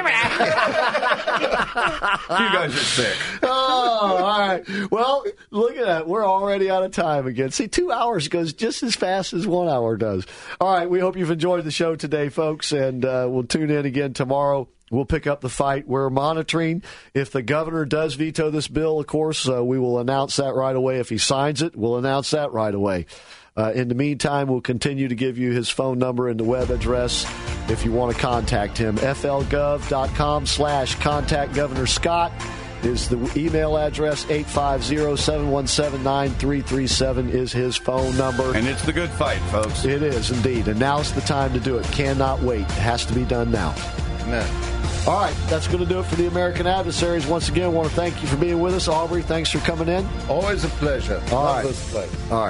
guys are sick. Oh, all right. Well, look at that. We're already out of time again. See, 2 hours goes just as fast as 1 hour does. All right. We hope you've enjoyed the show today, folks, and we'll tune in again tomorrow. We'll pick up the fight. We're monitoring. If the governor does veto this bill, of course, we will announce that right away. If he signs it, we'll announce that right away. In the meantime, we'll continue to give you his phone number and the web address if you want to contact him. flgov.com/contact Governor Scott is the email address. 850-717-9337 is his phone number. And it's the good fight, folks. It is indeed. And now's the time to do it. Cannot wait. It has to be done now. Amen. All right, that's going to do it for the American Adversaries. Once again, I want to thank you for being with us. Aubrey, thanks for coming in. Always a pleasure. All Love right. this place. All right.